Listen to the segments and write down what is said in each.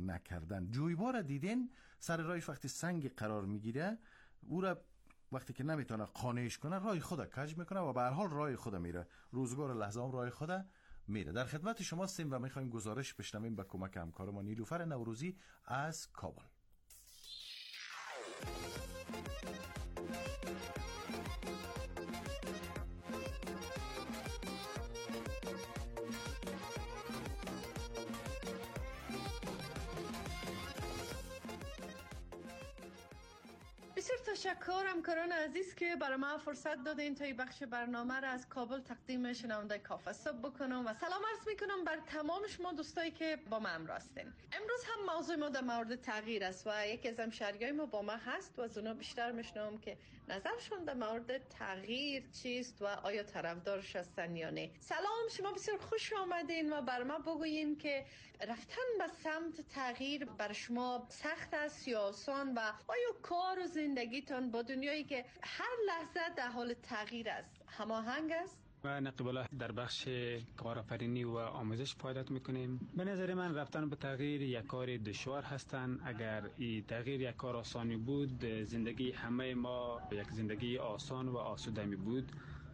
نکردن. جویبار دیدین سر راهش وقتی سنگ قرار میگیره، او را وقتی که نمیتونه قانعش کنه راه خود کج میکنه و به هر حال راه خود میره. روزگار لحظه هم راه خود میره. در خدمت شما هستیم و میخوایم گزارش بشنویم به کمک همکارمان نیلوفر نوروزی از کابل. بسیار تشکر همکاران عزیز که برای ما فرصت دادین تا این بخش برنامه را از کابل تقدیم شنونده کافه صبح بکنم و سلام عرض میکنم بر تمام شما دوستایی که با ما همراه هستین. امروز هم موضوع ما در مورد تغییر است و یکی از همشهریای ما با ما هست و از اونا بیشتر میشنوم که نظرشون در مورد تغییر چیست و آیا طرفدارش هستن یا نه. سلام، شما بسیار خوش آمدین و بر ما بگوین که رفتن به سمت تغییر بر شما سخت است یا آسان و آیا کار و زندگیتان با دنیایی که هر لحظه در حال تغییر است هماهنگ است؟ و نقیب الله در بخش کارآفرینی و آموزش فعالیت میکنیم. به نظر من رفتن به تغییر یک کار دشوار هستند. اگر این تغییر یک کار آسانی بود، زندگی همه ما یک زندگی آسان و آسوده می بود.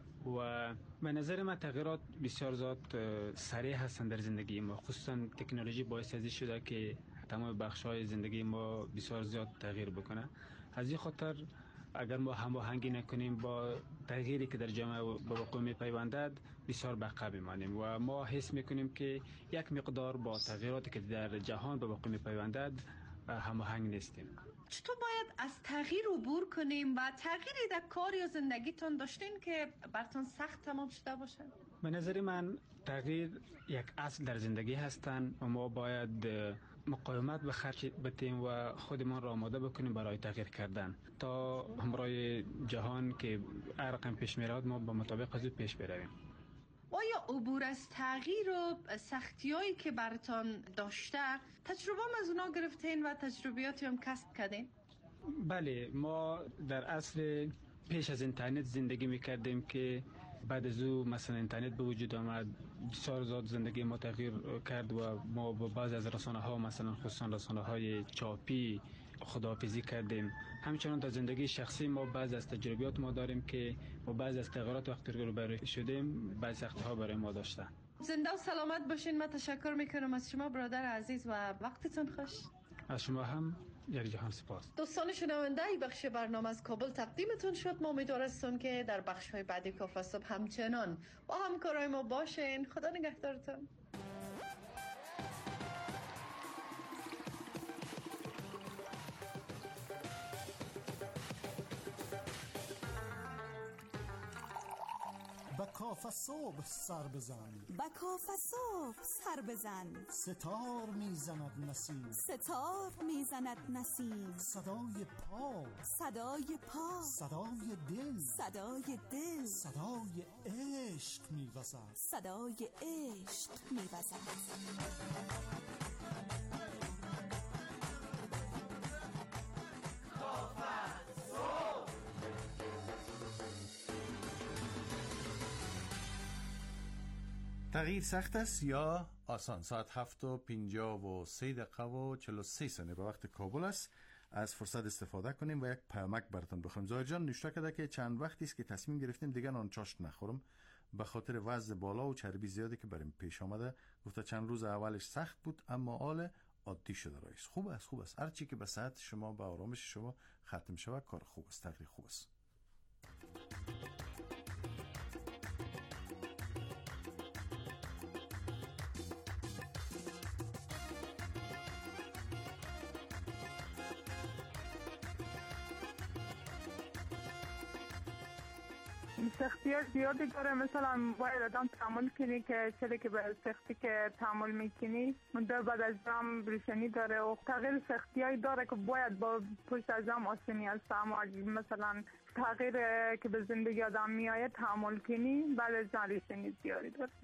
و به نظر من تغییرات بسیار زیاد سریع هستند در زندگی ما، خصوصا تکنولوژی باعث ازی شده که تمام بخش‌های زندگی ما بسیار زیاد تغییر بکنه. از این خاطر اگر ما هماهنگی نکنیم با تغییری که در جامعه به وقوع میپیوندد، بسیار به عقب میمانیم و ما حس میکنیم که یک مقدار با تغییراتی که در جهان به وقوع میپیوندد هماهنگ نیستیم. چطور باید از تغییر عبور کنیم و تغییری در کار یا زندگیتون داشتین که براتون سخت تمام شده باشه؟ به نظر من تغییر یک اصل در زندگی هستند و ما باید مقاومت به خرج بتیم و خودمان را آماده بکنیم برای تغییر کردن تا همراه جهان که هر رقم پیش میرود ما با مطابق از او پیش برویم. آیا عبور از تغییر و سختیایی که براتون داشته تجربه از اونا گرفتین و تجربیاتی هم کسب کردین؟ بله، ما در اصل پیش از اینترنت زندگی میکردیم که بعد از او مثلا اینترنت به وجود آمد، بسیار زیاد زندگی ما تغییر کرد و ما با بعض از رسانه ها مثلا خصوصا رسانه های چاپی خداحافظی کردیم. همچنان در زندگی شخصی ما بعض از تجربیات ما داریم که با بعض از تغییرات وقتی روبرو شدیم بعض سختی ها برای ما داشتن. زنده و سلامت باشین. من تشکر میکنم از شما برادر عزیز و وقتتون خوش. از شما هم یک جهان سپاس. دوستان شنونده، این بخش برنامه از کابل تقدیمتون شد. ما امیدوارستم که در بخش های بعدی کافه صبح همچنان با همکارای ما باشین. خدا نگهدارتون. با کافه صبح سر بزن، با کافه صبح سر بزن، ستار میزند نسیم، ستار میزند نسیم، صدای پا، صدای پا، صدای دل، صدای دل، صدای عشق میوزد، صدای عشق میوزد. تغییر سخت است یا آسان؟ ساعت 7:53 و 43 ثانیه به وقت کابل است. از فرصت استفاده کنیم و یک پیامک براتون بخوریم. زاهد جان نوشته کرده که چند وقتی است که تصمیم گرفتیم دیگه نان چاشت نخورم به خاطر وزن بالا و چربی زیادی که بریم پیش آمده. گفته چند روز اولش سخت بود اما حال عادی شده رایست. خوب است. هر چی که به صحت شما به آرامش شما ختم شود کار خوب است، تغییر خوب است. سختی‌ها زیادی داره. مثلا باید آدم تحمل کنی که چلی که به سختی که تحمل میکنی مدر بعد از هم بریشنی داره و تغییر سختی‌هایی داره که باید با پشت از هم آسانی است. اما مثلا تغییر که به زندگی آدم میآید تحمل کنی بعد از هم بریشنی زیادی داره.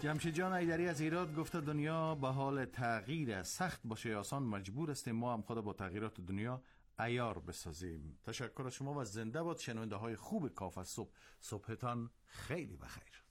جمشید جان ایدری از ایراد گفته دنیا به حال تغییر است، سخت باشه یا آسان مجبور هستیم ما هم خود با تغییرات دنیا عیار بسازیم. تشکر از شما و زنده باد شنونده های خوب کافه صبح. صبحتان خیلی بخیر.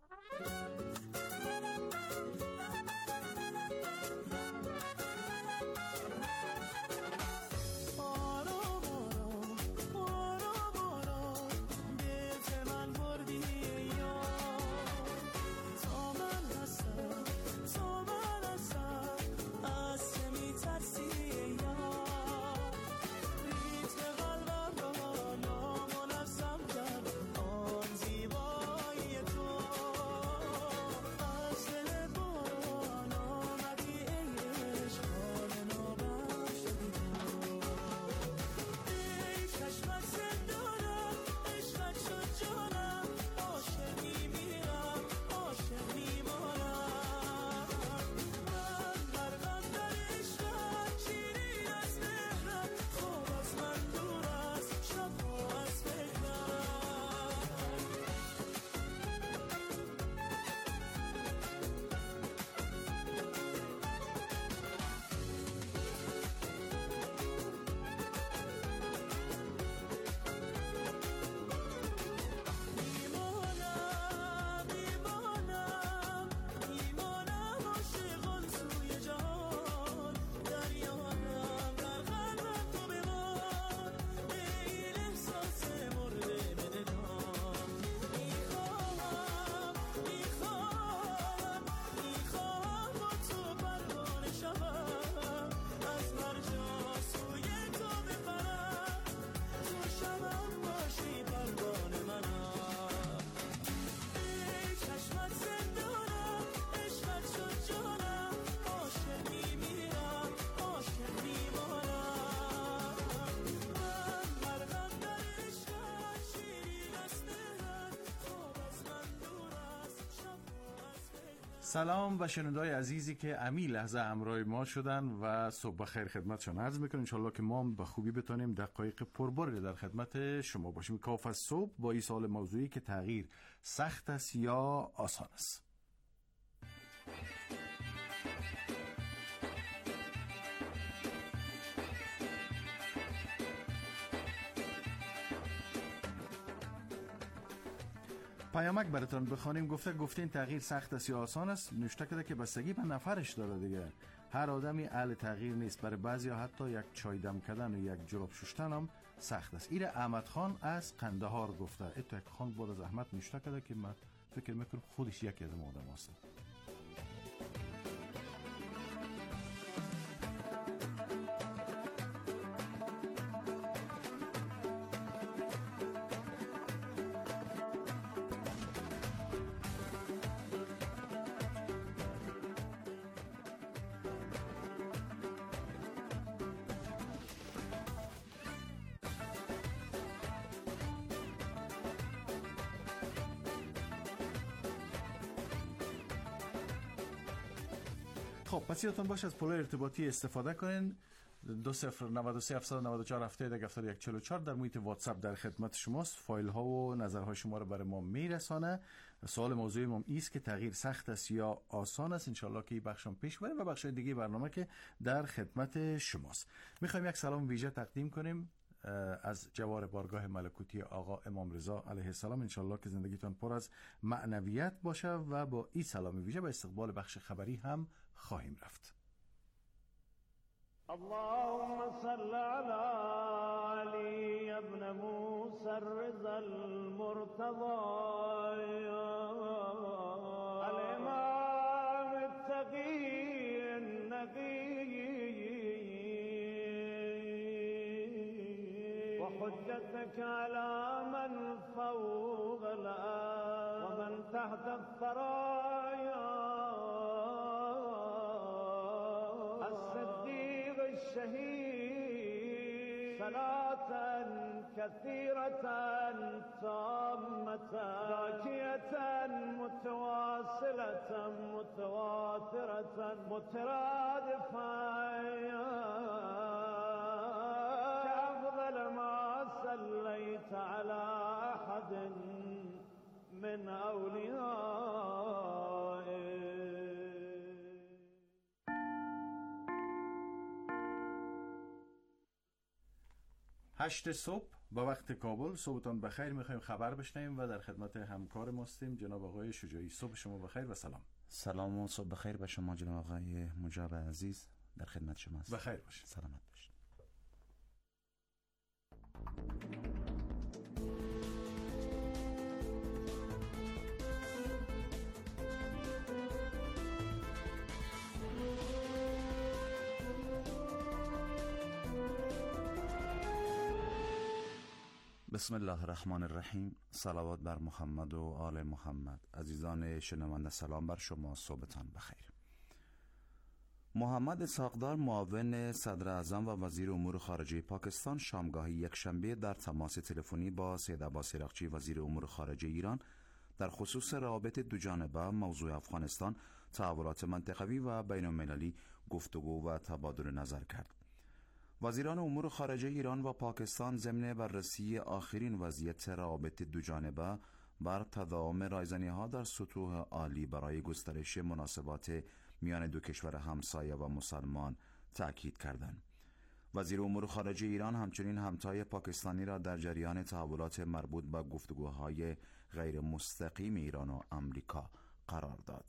سلام و شنوندای عزیزی که امی لحظه همراه ما شدن و صبح بخیر خدمتشان عرض میکنم. انشالله که ما به خوبی بتونیم دقایق پرباری در خدمت شما باشیم. کافه صبح با این سوال موضوعی که تغییر سخت است یا آسان است. پیامک براتون بخوانیم. گفتین تغییر سخت است یا آسان است. نوشته کرده که بستگی به نفرش داره دیگه. هر آدمی اهل تغییر نیست. برای بعضیا حتی یک چای دم کردن و یک جراب شستن هم سخت است. ایره احمد خان از قندهار گفته. اتو یک خان بود از احمد نوشته کرده که من فکر میکنم خودش یکی از آدم هست. خب پس یادتون باشه از پلای ارتباطی استفاده کنین. 2093-794-7144 در محیط واتساپ در خدمت شماست. فایل ها و نظرهای شما رو برای ما میرسانه. سوال موضوعی ما ایست که تغییر سخت است یا آسان است. انشالله که این بخشم پیش بریم و بخش دیگه برنامه که در خدمت شماست. میخوایم یک سلام ویژه تقدیم کنیم از جوار بارگاه ملکوتی آقا امام رضا علیه السلام. انشالله که زندگیتان پر از معنویت باشه و با این سلام ویژه به استقبال بخش خبری هم خواهیم رفت. اللهم صل على علي ابن موسى الرضا المرتضى الإمام التقي النقي وحجتك على من فوق الأرض ومن تحت الثرايا الشهيد صلاة كثيرة تامة زاكية متواصلة متواترة مترادفة كأفضل ما صليت على أحد من أوليائك 8 صبح با وقت کابل. صبحتان بخیر. میخوایم خبر بشنویم و در خدمت همکار ما هستیم جناب آقای شجاعی. صبح شما بخیر و سلام. سلام و صبح بخیر به شما جناب آقای مجاب عزیز، در خدمت شما هستم. بخیر باشید. سلامت باشید. بسم الله الرحمن الرحیم. صلوات بر محمد و آل محمد. عزیزان شنونده سلام بر شما، صبحتان بخیر. محمد اسحاقدار معاون صدر اعظم و وزیر امور خارجه پاکستان شامگاه یکشنبه در تماس تلفنی با سید عباس عراقچی وزیر امور خارجه ایران در خصوص روابط دوجانبه، موضوع افغانستان، تحولات منطقوی و بین المللی گفتگو و تبادل نظر کرد. وزیران امور خارجه ایران و پاکستان ضمن بررسی آخرین وضعیت روابط دوجانبه بر تداوم رایزنی‌ها در سطوح عالی برای گسترش مناسبات میان دو کشور همسایه و مسلمان تأکید کردند. وزیر امور خارجه ایران همچنین همتای پاکستانی را در جریان تحولات مربوط به گفتگوهای غیر مستقیم ایران و آمریکا قرار داد.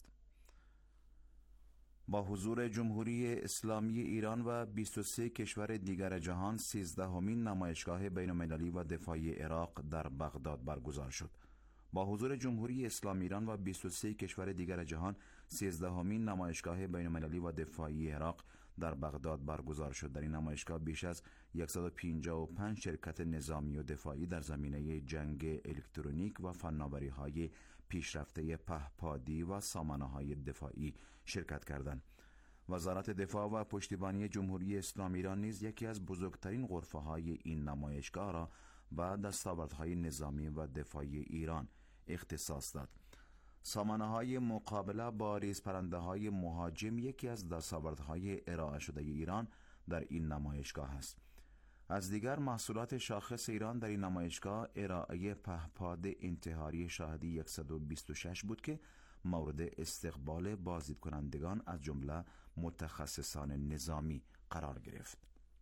با حضور جمهوری اسلامی ایران و 23 کشور دیگر جهان 13مین نمایشگاه بین‌المللی و دفاعی عراق در بغداد برگزار شد. با حضور جمهوری اسلامی ایران و 23 کشور دیگر جهان 13مین نمایشگاه بین‌المللی و دفاعی عراق در بغداد برگزار شد. در این نمایشگاه بیش از 155 شرکت نظامی و دفاعی در زمینه جنگ الکترونیک و فناوری‌های پیشرفته پهپادی و سامانه‌های دفاعی شرکت کردند. وزارت دفاع و پشتیبانی جمهوری اسلامی ایران نیز یکی از بزرگترین غرفه‌های این نمایشگاه را به دستاوردهای نظامی و دفاعی ایران اختصاص داد. سامانه‌های مقابله با ریزپرنده‌های مهاجم یکی از دستاوردهای ارائه شده ایران در این نمایشگاه است. از دیگر محصولات شاخص ایران در این نمایشگاه ارائه پهپاد انتحاری شاهدی 126 بود که مورد استقبال بازدید کنندگان از جمله متخصصان نظامی قرار گرفت.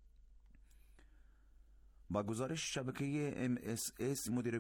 با گزارش شبکه MSN مدیر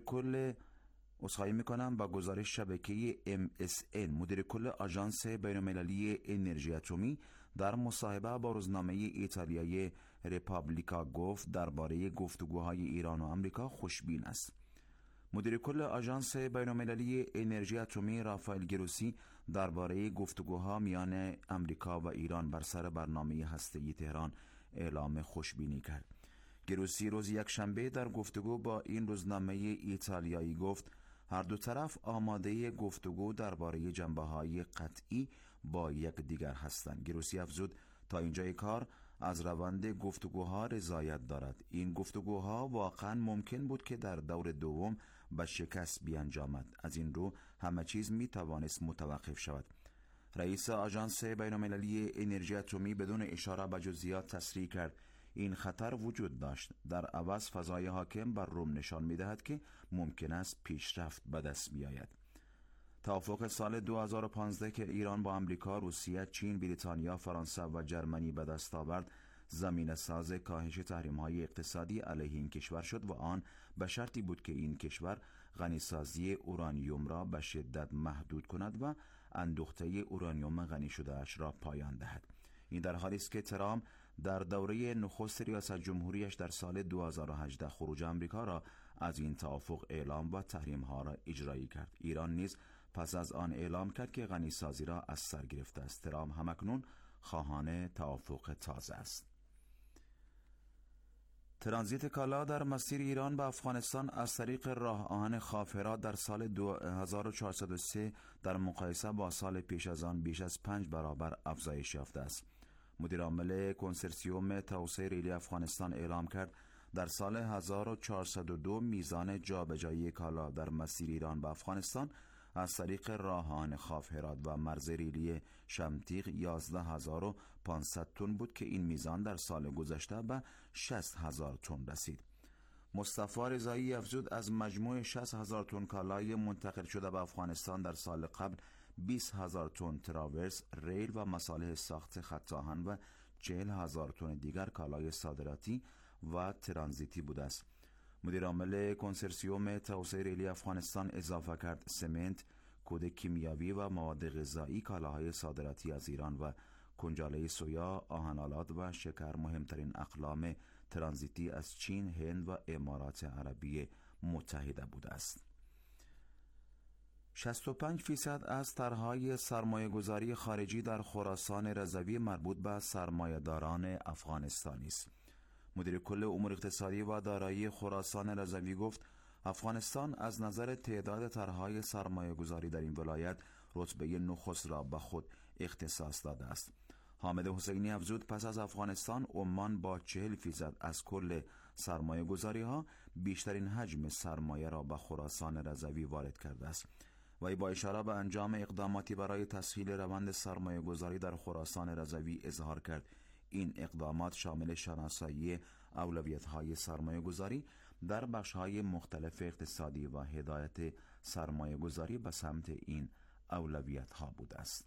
کل آژانس بین‌المللی انرژی اتمی در مصاحبه با روزنامه ایتالیایی رپابلیکا گفت درباره گفتگوهای ایران و آمریکا خوشبین است. مدیر کل آژانس بین‌المللی انرژی اتمی رافائل گروسی درباره گفتگوها میان آمریکا و ایران بر سر برنامه هسته‌ای تهران اعلام خوشبینی کرد. گروسی روز یکشنبه در گفتگو با این روزنامه ایتالیایی گفت هر دو طرف آماده گفتگو درباره جنبه‌های قطعی با یکدیگر هستند. گروسی افزود تا اینجای کار از روند گفتگوها رضایت دارد. این گفتگوها واقعا ممکن بود که در دور دوم به شکست بیانجامد. از این رو همه چیز می توانست متوقف شود. رئیس آژانس بین‌المللی انرژی اتمی بدون اشاره به جزئیات تصریح کرد این خطر وجود داشت. در عوض فضای حاکم بر روم نشان می دهد که ممکن است پیشرفت به دست بیاید. توافق سال 2015 که ایران با آمریکا، روسیه، چین، بریتانیا، فرانسه و جرمنی به دست آورد زمینه ساز کاهش تحریم‌های اقتصادی علیه این کشور شد و آن به شرطی بود که این کشور غنیسازی اورانیوم را به شدت محدود کند و اندوخته اورانیوم غنی شده اش را پایان دهد. این در حالی است که ترامپ در دوره نخست ریاست جمهوریش در سال 2018 خروج آمریکا را از این توافق اعلام و تحریم‌ها را اجرایی کرد. ایران نیز پس از آن اعلام کرد که غنیسازی را از سر گرفته است. ترامپ همکنون خواهان توافق تازه است. ترانزیت کالا در مسیر ایران به افغانستان از طریق راه آهن خاف-هرات در سال 2403 در مقایسه با سال پیش از آن بیش از 5 برابر افزایش یافته است. مدیر عامل کنسرسیوم توسعه ریلی افغانستان اعلام کرد در سال 1402 میزان جابجایی کالا در مسیر ایران به افغانستان از طریق راهان خاف-هرات و مرز ریلی شمتیق 11500 تن بود که این میزان در سال گذشته به 60000 تن رسید. مصطفی رضایی افزود از مجموع 60000 تن کالای منتقل شده به افغانستان در سال قبل 20000 تن تراورس، ریل و مصالح ساخت خط آهن و 40000 تن دیگر کالای صادراتی و ترانزیتی بوده است. مدیر عامل کنسرسیوم توسعه ریلی افغانستان اضافه کرد سمنت، کود کیمیاوی و مواد غذایی، کالاهای صادراتی از ایران و کنجاله سویا، آهن‌آلات و شکر مهمترین اقلام ترانزیتی از چین، هند و امارات عربی متحده بوده است. 65% از طرح‌های سرمایه‌گذاری خارجی در خراسان رضوی مربوط به سرمایه‌داران افغانستانی است. مدیر کل امور اقتصادی و دارایی خراسان رضوی گفت افغانستان از نظر تعداد طرح‌های سرمایه‌گذاری در این ولایت رتبه نخست را به خود اختصاص داده است. حامد حسینی افزود پس از افغانستان، عمان با 40% از کل سرمایه‌گذاری‌ها بیشترین حجم سرمایه را به خراسان رضوی وارد کرده است. وی با اشاره به انجام اقداماتی برای تسهیل روند سرمایه‌گذاری در خراسان رضوی اظهار کرد این اقدامات شامل شناسایی اولویت‌های سرمایه‌گذاری در بخش‌های مختلف اقتصادی و هدایت سرمایه‌گذاری به سمت این اولویت‌ها بوده است.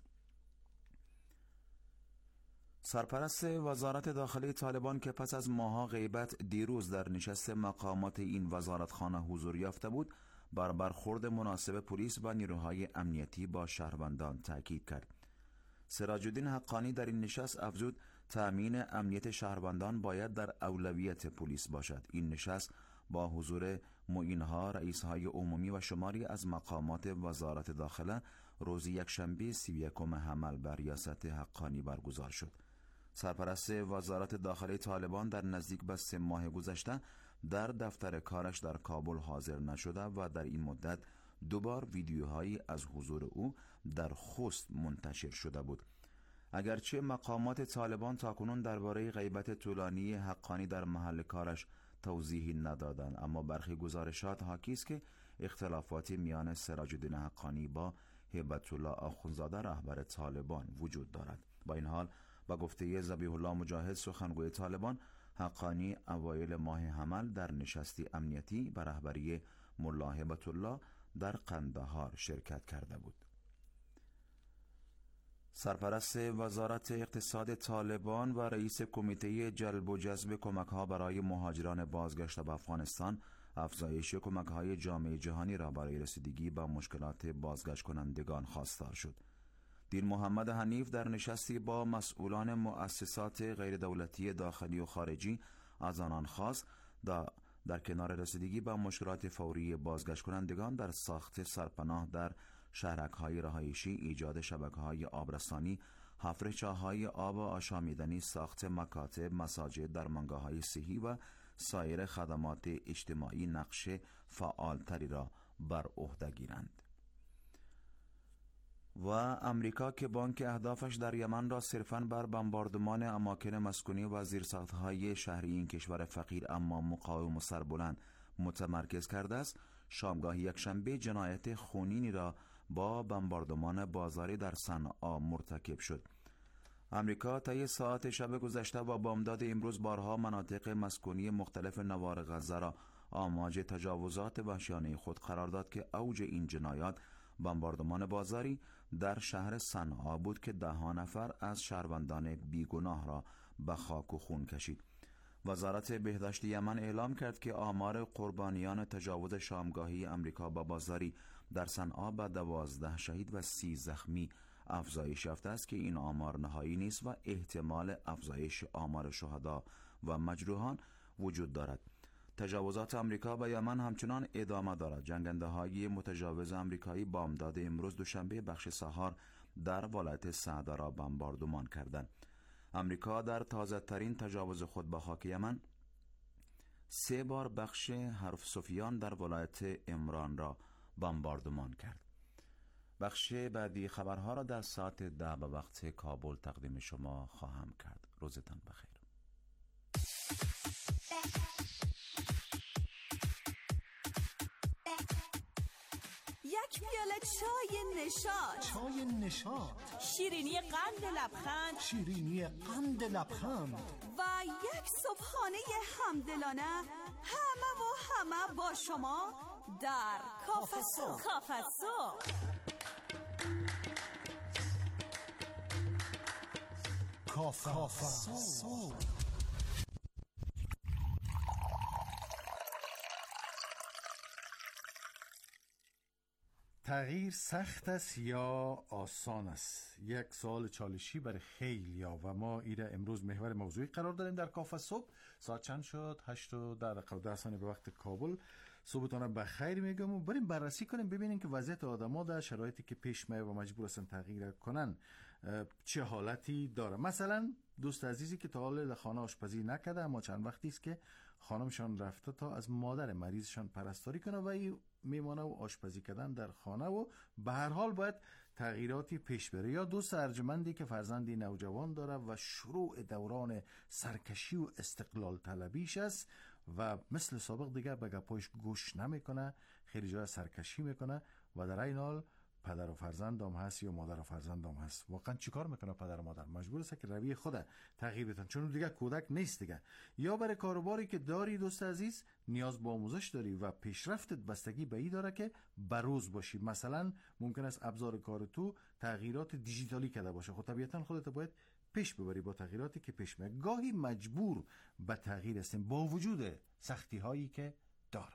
سرپرست وزارت داخلی طالبان که پس از ماه‌ها غیبت دیروز در نشست مقامات این وزارتخانه حضور یافته بود، بر برخورد مناسب پلیس و نیروهای امنیتی با شهروندان تاکید کرد. سراج الدین حقانی در این نشست افزود تأمین امنیت شهروندان باید در اولویت پلیس باشد. این نشست با حضور معینها، رئیس‌های عمومی و شماری از مقامات وزارت داخله روز یکشنبه 31 حمل بر ریاست حقانی برگزار شد. سرپرست وزارت داخلی طالبان در نزدیک به 3 ماه گذشته در دفتر کارش در کابل حاضر نشده و در این مدت 2 بار ویدیوهایی از حضور او در خوست منتشر شده بود. اگرچه مقامات طالبان تاکنون درباره غیبت طولانی حقانی در محل کارش توضیحی ندادند، اما برخی گزارشات حاکی است که اختلافاتی میان سراج الدین حقانی با هیبت الله آخوندزاده رهبر طالبان وجود دارد. با این حال با گفته ذبیح الله مجاهد سخنگوی طالبان، حقانی اوایل ماه حمل در نشستی امنیتی به رهبری ملا هیبت الله در قندهار شرکت کرده بود. سرپرست وزارت اقتصاد طالبان و رئیس کمیته جلب و جذب کمک‌ها برای مهاجران بازگشته به افغانستان افزایش کمک‌های جامعه جهانی را برای رسیدگی به مشکلات بازگشت کنندگان خواستار شد. دین محمد حنیف در نشستی با مسئولان مؤسسات غیر دولتی داخلی و خارجی از آنان خواست در کنار رسیدگی به مشکلات فوری بازگشت کنندگان در ساخت سرپناه در شهرک‌های رهایشی، ایجاد شبکه‌های آبرسانی، حفر چاه‌های آب آشامیدنی، ساخت مکاتب، مساجد، درمانگاه‌های صحی و سایر خدمات اجتماعی نقش فعالتری را بر عهده گیرند. و امریکا که بانک اهدافش در یمن را صرفاً بر بمباردمان اماکن مسکونی و زیرساخت‌های شهری این کشور فقیر اما مقاوم و سربلند متمرکز کرده است، شامگاه یکشنبه جنایت خونینی را با بمباردمان بازاری در صنعا مرتکب شد. امریکا طی ساعات شب گذشته و بامداد امروز بارها مناطق مسکونی مختلف نوار غزه را آماج تجاوزات وحشیانه خود قرار داد که اوج این جنایات بمباردمان بازاری در شهر صنعا بود که 10 نفر از شهروندان بیگناه را به خاک و خون کشید. وزارت بهداشت یمن اعلام کرد که آمار قربانیان تجاوز شامگاهی امریکا با بازاری در صنعا به 12 شهید و 30 زخمی افزایش یافته است که این آمار نهایی نیست و احتمال افزایش آمار شهدا و مجروحان وجود دارد. تجاوزات امریکا به یمن همچنان ادامه دارد. جنگنده‌های متجاوز امریکایی بامداد امروز دوشنبه بخش سهار در ولایت سعده را بمباردمان کردند. امریکا در تازه‌ترین تجاوز خود به خاک یمن 3 بار بخش حرف سفیان در ولایت عمران را بمباردمان کرد. بخش بعدی خبرها را در ساعت 10 به وقت کابل تقدیم شما خواهم کرد. روزتان بخیر. یک پیاله چای نشاط. چای نشاط. شیرینی قند لبخند. شیرینی قند لبخند. و یک صبحانه همدلانه همه با شما در کافه صبح. کافه صبح. تغییر سخت است یا آسان است؟ یک سوال چالشی برای خیلیا و ما ایره امروز محور موضوعی قرار داریم در کافه صبح. ساعت چند شد؟ 8:10 به وقت کابل. صبحتون بخیر میگم و بریم بررسی کنیم ببینیم که وضعیت آدم‌ها در شرایطی که پیش میاد و مجبور هستن تغییر کنن چه حالتی داره. مثلا دوست عزیزی که تا حالا در خانه آشپزی نکرده اما چند وقتی است که خانمشان رفته تا از مادر مریضشان پرستاری کنه و این میمانه و آشپزی کردن در خانه و به هر حال باید تغییراتی پیش بره. یا دوست ارجمندی که فرزندی نوجوان داره و شروع دوران سرکشی و استقلال طلبیش است و مثل سابق دیگر به گپایش گوش نمیکنه، خیلی جای سرکشی میکنه و در این حال پدر و فرزند هم هست یا مادر و فرزند هم هست. واقعا چیکار میکنه پدر و مادر؟ مجبور است که رویه خود تغییر بدن چون دیگه کودک نیست دیگه. یا برای کاروباری که داری دوست عزیز نیاز به آموزش داری و پیشرفتت بستگی به این داره که بروز باشی. مثلا ممکن است ابزار کار تو تغییرات دیجیتالی کرده باشه، خب طبیعتا خودت باید پیش ببری با تغییراتی که پیش میاد. گاهی مجبور به تغییر هستیم با وجود سختی هایی که داره.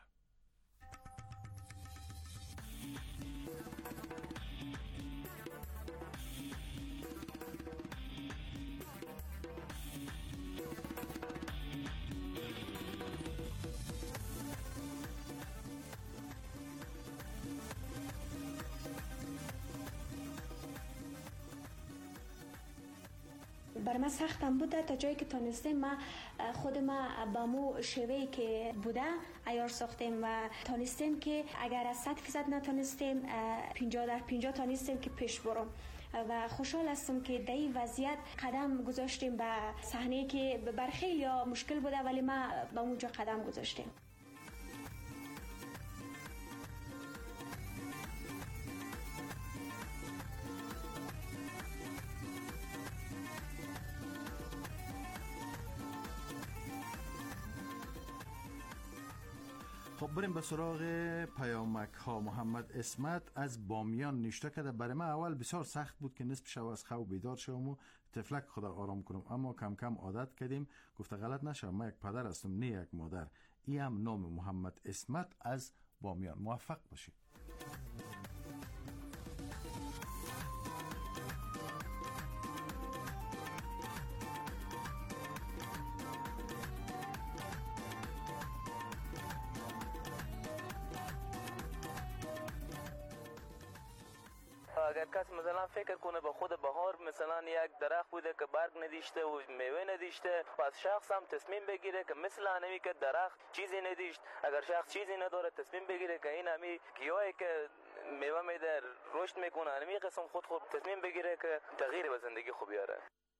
بر من سختم بوده تا جایی که تانستیم ما خود ما با مو شوهی که بوده عیار ساختیم و تانستیم که اگر از 100% نتانستیم 50% تانستیم که پیش برم و خوشحال هستم که در این وضعیت قدم گذاشتیم به صحنه‌ای که بر خیلی مشکل بوده ولی ما به اونجا قدم گذاشتیم. خب بریم به سراغ پیامک ها. محمد اسمت از بامیان نوشته کرده برای من اول بسیار سخت بود که نصف شب از خواب بیدار شدم و تفلک خدا آرام کنم، اما کم کم عادت کردیم. گفته غلط نشم من یک پدر هستم نه یک مادر. این هم نام محمد اسمت از بامیان. موفق باشید. اگر کس مثلا فکر کنه به خود بهار مثلا یک درخت بوده که برگ ندیشته و میوه ندیشته، پس شخص هم تصمیم بگیره که مثل انمی که درخت چیزی ندیشت، اگر شخص چیزی نداره تصمیم بگیره که این همی گیاهی که میوه میده رشد میکنه انمی قسم خود تصمیم بگیره که تغییر به زندگی خوب بیاره.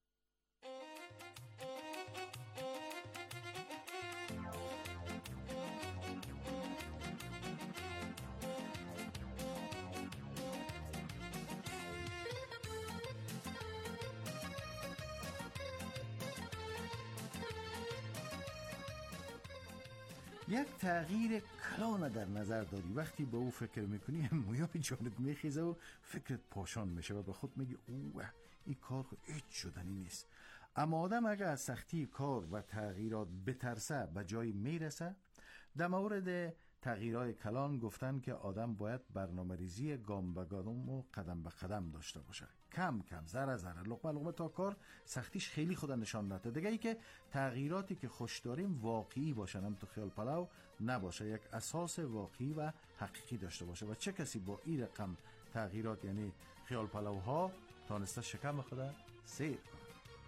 یک تغییر کلان در نظر داری، وقتی به او فکر میکنی مویا به جانت میخیزه و فکرت پاشان میشه و به خود میگی اوه این کار هیچ شدنی نیست. اما آدم اگر از سختی کار و تغییرات بترسه به جایی میرسه. در مورد تغییرات کلان گفتن که آدم باید برنامه ریزی گام به گام و قدم به قدم داشته باشه، کم کم ذره ذره لقمه لقمه تا کار سختیش خیلی خود نشان نده. دیگه ای که تغییراتی که خوش داریم واقعی باشن، هم تو خیال پلاو نباشه، یک اساس واقعی و حقیقی داشته باشه. و چه کسی با این رقم تغییرات یعنی خیال پلاوها تانسته شکم خود سیر کنه.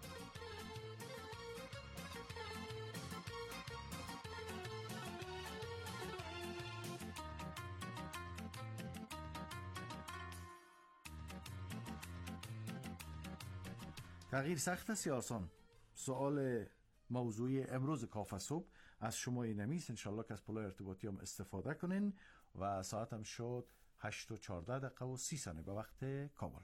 تغییر سخت است یا آسان؟ سوال موضوعی امروز کافه صبح از شما اینمیست. انشالله که از پلای ارتباطی هم استفاده کنین و ساعت هم شد 8:14 به وقت کابل.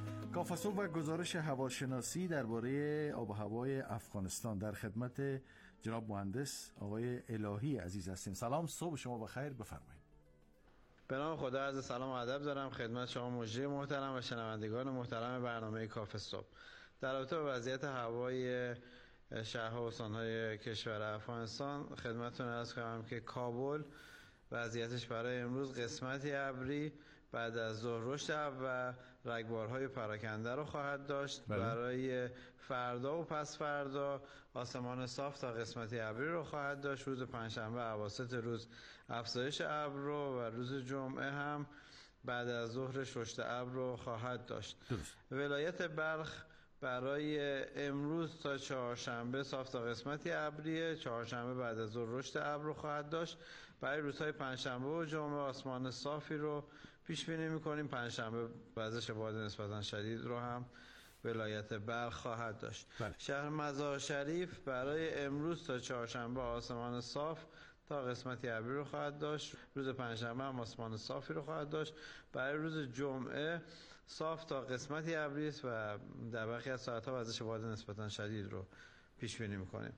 کافه و گزارش هواشناسی درباره آب و هوای افغانستان در خدمت جناب مهندس آقای الهی عزیز هستیم. سلام، صبح شما بخیر، بفرمایید. به نام خدا عرض سلام و ادب دارم خدمت شما مجری محترم و شنوندگان محترم برنامه کافه صبح. در رابطه با وضعیت هوای شهرها و استان‌های کشور افغانستان خدمتتون عرض کنم که کابل وضعیتش برای امروز قسمتی ابری، بعد از ظهر رشد و رگبارهای پراکنده رو خواهد داشت. برای فردا و پس فردا آسمان صاف تا قسمتی ابری رو خواهد داشت. روز پنجشنبه اواسط روز افزایش ابر و روز جمعه هم بعد از ظهرش رشد ابر رو خواهد داشت. ولایت بلخ برای امروز تا چهارشنبه صاف تا قسمتی ابریه. چهارشنبه بعد از ظهر رشد ابر رو خواهد داشت. برای روزهای پنجشنبه و جمعه آسمان صافی رو پیش بینی می‌کنیم. پنجشنبه وزش باد نسبتاً شدید رو هم ولایت بلخ خواهد داشت. شهر مزار شریف برای امروز تا چهارشنبه آسمان صاف تا قسمتی ابری رو خواهد داشت. روز پنجشنبه هم آسمان صافی رو خواهد داشت. برای روز جمعه صاف تا قسمتی ابری است و در برخی از ساعت‌ها وزش باد نسبتاً شدید رو پیش بینی می‌کنیم.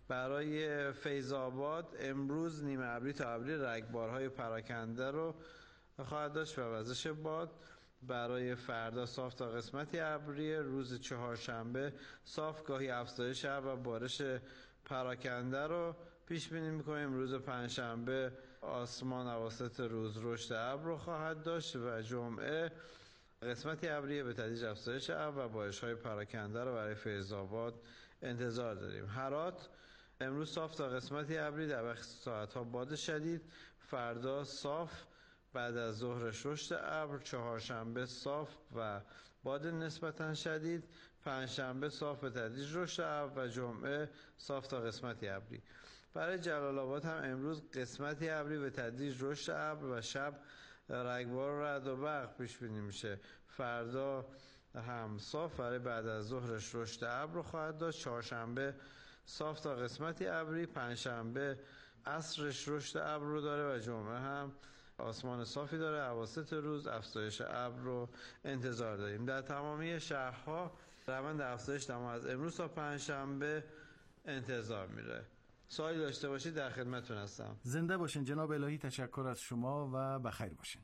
برای فیض آباد امروز نیمه ابری تا ابری رگبارهای پراکنده رو خواهد داشت و وزش باد. برای فردا صاف تا قسمتی ابری. روز چهارشنبه صاف گاهی افزایش ابر و بارش پراکنده رو پیش بینی می‌کنیم. روز پنجشنبه آسمان اواسط روز رشد ابر رو خواهد داشت و جمعه قسمتی ابری به تدریج افزایش ابر و بارش‌های پراکنده رو برای فیض آباد انتظار داریم. هرات امروز صاف تا قسمتی ابری، در برخی ساعت‌ها باد شدید. فردا صاف بعد از ظهرش رشد ابر. چهارشنبه صاف و باد نسبتاً شدید. پنجشنبه صاف به تدریج رشد ابر و جمعه صاف تا قسمتی ابری. برای جلال آباد هم امروز قسمتی ابری به تدریج رشد ابر و شب رگبار و رعد و برق پیش بینی میشه. فردا هم صاف برای بعد از ظهرش رشد ابر رو خواهد داشت. چهارشنبه صاف تا قسمتی ابری. پنجشنبه عصرش رشد ابر رو داره و جمعه هم آسمان صافی داره. اواسط روز افزایش ابر رو انتظار داریم. در تمامی شهرها روند افزایش دما از امروز تا پنجشنبه انتظار میره. سوالی داشته باشید در خدمتتون هستم. زنده باشین جناب الهی، تشکر از شما و بخیر باشین.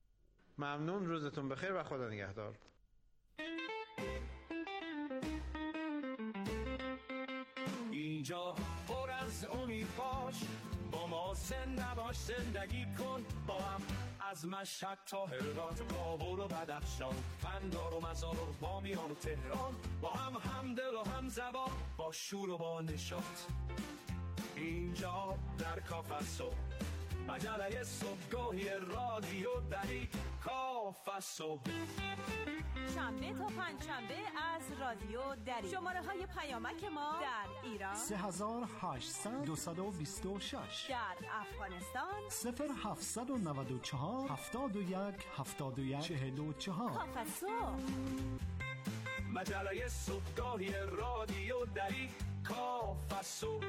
ممنون، روزتون بخیر و خدا نگهدار. اینجا پر از امید باش، با ما زنده باش، زندگی کن با هم. از مشهد تا هرات، کابل و بدخشان، قندهار و مزار و بامیان و تهران، با هم همدل و هم زبان، با شور و با نشاط. اینجا در کافه صبح، مجله صبحگاهی رادیو دری کافه صبح. شنبه تا پنجشنبه از رادیو دری. شماره های پیامک ما در ایران 3800 226، در افغانستان 0794 71 71 44. کافه صبح، مجله صبحگاهی رادیو دری کافه صبح.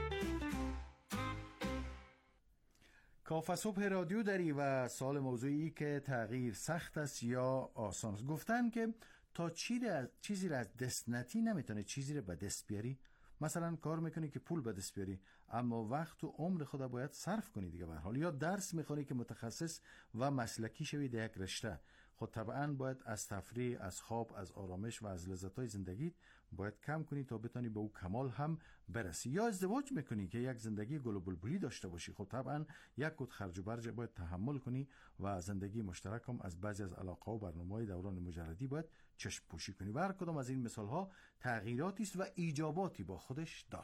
کافه صبح رادیو دری و سوال موضوعی که تغییر سخت است یا آسان است. گفتن که تا چیزی را از دست نتی نمیتونه چیزی را به دست بیاری. مثلا کار میکنی که پول به دست بیاری، اما وقت و عمر خود باید صرف کنی دیگه. به هر حال یا درس میخونی که متخصص و مسلکی شوی در یک رشته، خود طبعا باید از تفریح، از خواب، از آرامش و از لذت‌های زندگی باید کم کنی تا بتونی به او کمال هم برسی. یا ازدواج میکنی که یک زندگی گل و بلبلی داشته باشی، خود طبعا یک کد خرج و برج باید تحمل کنی و زندگی مشترک هم از بعضی از علاقه و برنامه‌های دوران مجردی باید چشم پوشی کنی. و هر کدام از این مثال ها تغییراتی است و ایجاباتی با خودش داره.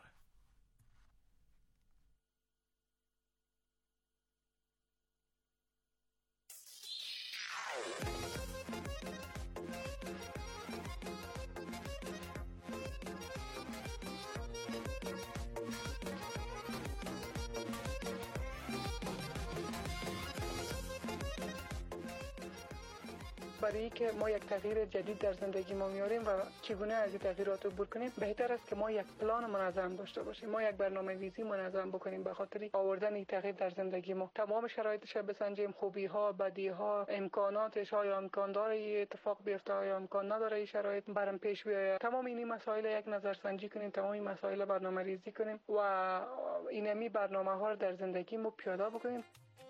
برای که ما یک تغییر جدید در زندگی ما میاریم و چگونه از این تغییرات عبور کنیم، بهتر است که ما یک پلان منظم داشته باشیم، ما یک برنامه‌ریزی منظم بکنیم به خاطر آوردن این تغییر در زندگی ما. تمام شرایطش رو بسنجیم، خوبی‌ها، بدی‌ها، امکاناتش، آیا امکان داره اتفاق بیفته، آیا امکان نداره این شرایط برام پیش بیاید. تمام این مسائل یک نظرسنجی کنیم، تمام این مسائل برنامه‌ریزی کنیم و اینمی برنامه‌ها رو در زندگی ما پیاده بکنیم.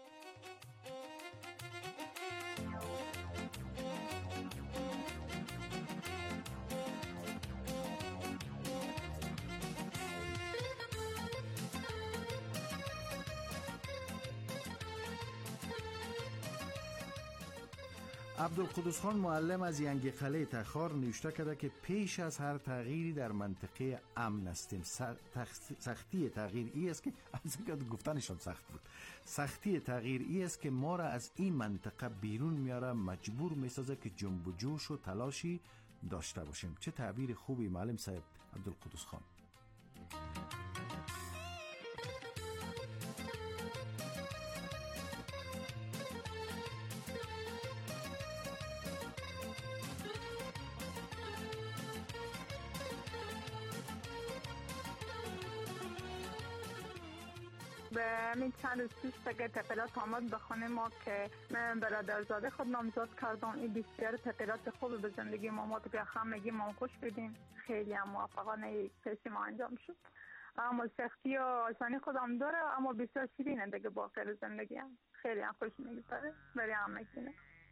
عبدالقدوس خان معلم از ینگقله تخار نوشته کرده که پیش از هر تغییری در منطقه امن هستیم. سختی تغییر ای است که گفتنشان سخت بود. سختی تغییر ای است که ما را از این منطقه بیرون میاره، مجبور میسازه که جنب و جوش و تلاشی داشته باشیم. چه تعبیر خوبی معلم صاحب عبدالقدوس خان. به همین چند روز پیش دیگه تغییرات آمد به خانه ما که من برادرزاده خود نامزد کردم. این بسیار تغییرات خوب به زندگی ما که همگی ما خوش بدیم. خیلی هم موفقانه کسی ما انجام شد. اما سختی و آسانی خودم داره، اما بسیار شیرینه دیگه با آخر زندگی هم. خیلی هم خوش میگذره برای همگی.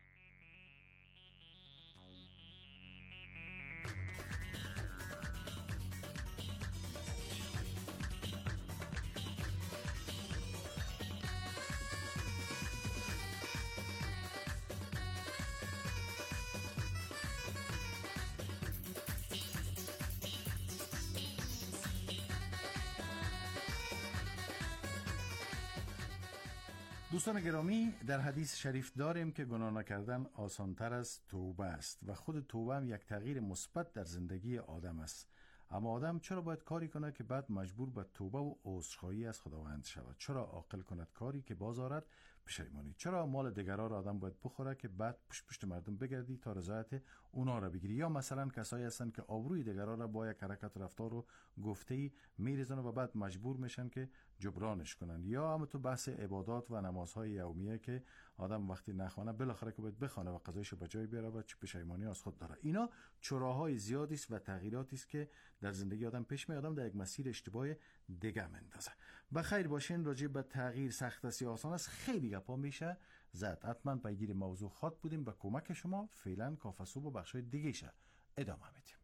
دوستان گرامی، در حدیث شریف داریم که گناه نکردن آسانتر از توبه است و خود توبه هم یک تغییر مثبت در زندگی آدم است. اما آدم چرا باید کاری کنه که بعد مجبور به توبه و عذرخواهی از خداوند شود؟ چرا عاقل کند کاری که باز آرد پشیمانی؟ چرا مال دیگران را آدم باید بخوره که بعد پشت مردم بگردی تا رضایت اونا را بگیری؟ یا مثلا کسایی هستن که آبروی دیگران را با یک حرکت رفتار و گفته‌ای میریزن و بعد مجبور میشن که جبرانش کنن. یا هم تو بحث عبادات و نمازهای یومیه که آدم وقتی نخوانه بالاخره که باید بخونه و قضایشو به جای بیاره و چه پشیمانی از خود داره. اینا چراهای زیادی است و تغییراتی است که در زندگی آدم پیش میاد، آدم در یک مسیر اشتباه دیگه مندازه. بخیر باشین. راجع به تغییر سخت است یا آسان است خیلی گپا میشه زد. حتما پیگیر موضوع خاط بودیم. به کمک شما فعلا کافه صبح و بخشای دیگه شه ادامه میدیم.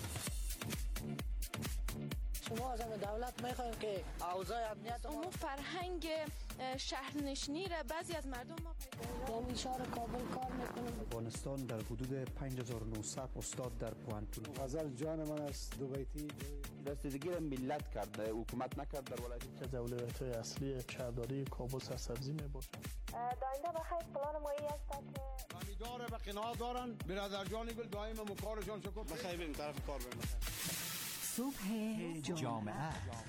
شما از دولت میخوایم که اوضاع امنیت اون فرهنگ شهرنشینی را بعضی از مردم ما در شهر کابل کار میکنم. افغانستان در حدود 5900 استاد در پوانتون. غزل جان من است دو بیتی رسیدگی را ملت کرده، حکومت نکرد. در ولایت از اولویت‌های اصلی شهرداری کابل سرسبزی میباشد. داینده بخیر پلان مایی است که امیدواره به قناعت دارن. برادر جان گل دائم مکارشان شکر بخیر بریم طرف کار بریم. صبح جامعه.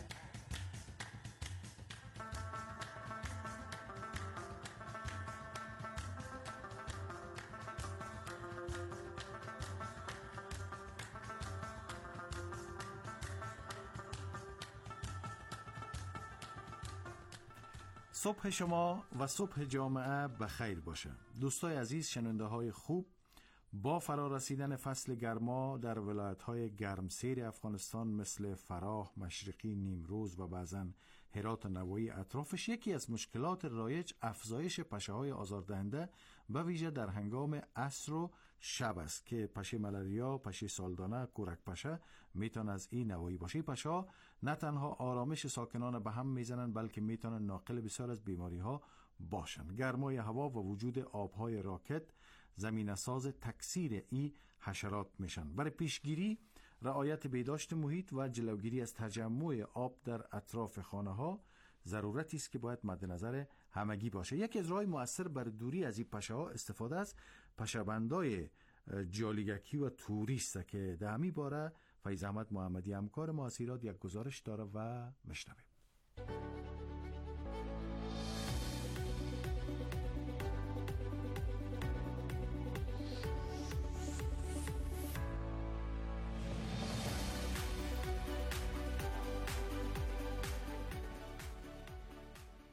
صبح شما و صبح جامعه بخیر باشه. دوستای عزیز، شنونده های خوب، با فرارسیدن فصل گرما در ولایت‌های گرمسیر افغانستان مثل فراه، مشرقی، نیمروز و بعضاً هرات و نوایی اطرافش، یکی از مشکلات رایج افزایش پشه‌های آزاردهنده به ویژه در هنگام عصر و شب است که پشه ملاریا، پشه سالدانه، کورک پشه میتونه از این نوایی باشه. پشه‌ها نه تنها آرامش ساکنان به هم میزنن بلکه میتونن ناقل بسیار از بیماری‌ها باشن. گرمای هوا و وجود آب‌های راکد زمینه ساز تکثیر این حشرات میشن. برای پیشگیری، رعایت بهداشت محیط و جلوگیری از تجمع آب در اطراف خانه ها ضرورتی است که باید مد نظر همگی باشه. یکی از راه‌های مؤثر بر دوری از این پشه ها استفاده از پشه‌بندای جالیگکی و توریست که در همین باره فیض احمد محمدی همکار ما از هرات یک گزارش داره و میشنویم.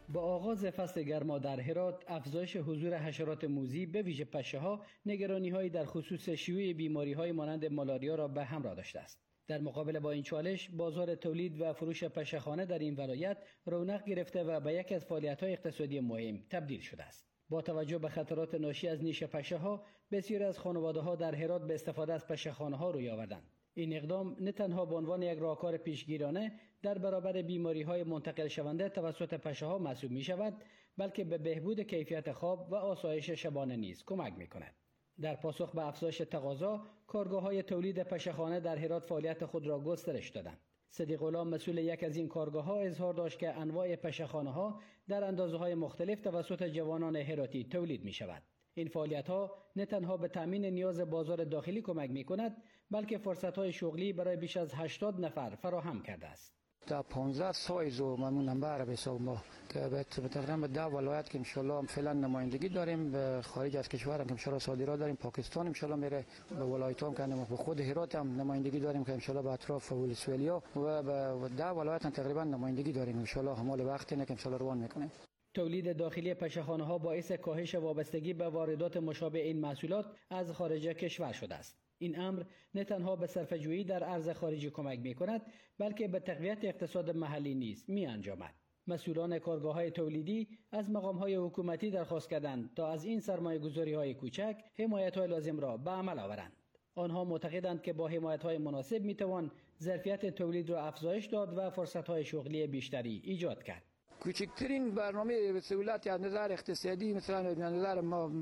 با آغاز فصل گرما در هرات، افزایش حضور حشرات موذی به ویژه پشه‌ها نگرانی‌هایی در خصوص شیوع بیماری‌های مانند مالاریا را به همراه داشته است. در مقابل با این چالش، بازار تولید و فروش پشه‌خانه در این ولایت رونق گرفته و به یکی از فعالیت‌های اقتصادی مهم تبدیل شده است. با توجه به خطرات ناشی از نیش پشه‌ها، بسیاری از خانواده‌ها در هرات به استفاده از پشه‌خانه‌ها روی آوردند. این اقدام نه تنها به عنوان یک راهکار پیشگیرانه در برابر بیماری‌های منتقل شونده توسط پشه‌ها محسوب می‌شود، بلکه به بهبود کیفیت خواب و آسایش شبانه نیز کمک می‌کند. در پاسخ به افزایش تقاضا، کارگاه‌های تولید پشه‌خانه در هرات فعالیت خود را گسترش دادند. صدیق غلام مسئول یک از این کارگاه‌ها اظهار داشت که انواع پشه‌خانه‌ها در اندازه‌های مختلف توسط جوانان هراتی تولید می‌شود. این فعالیت‌ها نه تنها به تامین نیاز بازار داخلی کمک می‌کند، بلکه فرصت‌های شغلی برای بیش از 80 نفر فراهم کرده است. تا 15 سایز و ممنون بر به حساب ما که تقریبا به 10 ولایت که ان شاء الله فعلا نمایندگی داریم، به خارج از کشور هم که ان شاء الله صادرات داریم، پاکستان ان شاء الله میره، به ولایت هم که به خود هرات هم نمایندگی داریم که ان شاء الله به اطراف ولسوالیا و به 10 ولایت هم تقریبا نمایندگی داریم. ان شاء الله همال وقتی نه که ان شاء الله روان میکنیم. تولید داخلی پشه‌خانه‌ها باعث کاهش وابستگی به واردات مشابه این محصولات از خارج کشور شده است. این امر نه تنها به صرفه‌جویی در ارز خارجی کمک می‌کند، بلکه به تقویت اقتصاد محلی نیز می‌انجامد. مسئولان کارگاه‌های تولیدی از مقام‌های حکومتی درخواست کردند تا از این سرمایه‌گذاری‌های کوچک حمایت‌های لازم را به عمل آورند. آنها معتقدند که با حمایت‌های مناسب می‌توان ظرفیت تولید را افزایش داد و فرصت‌های شغلی بیشتری ایجاد کرد. کوچکترین برنامه به سهولت از نظر اقتصادی مثلا از نظر ما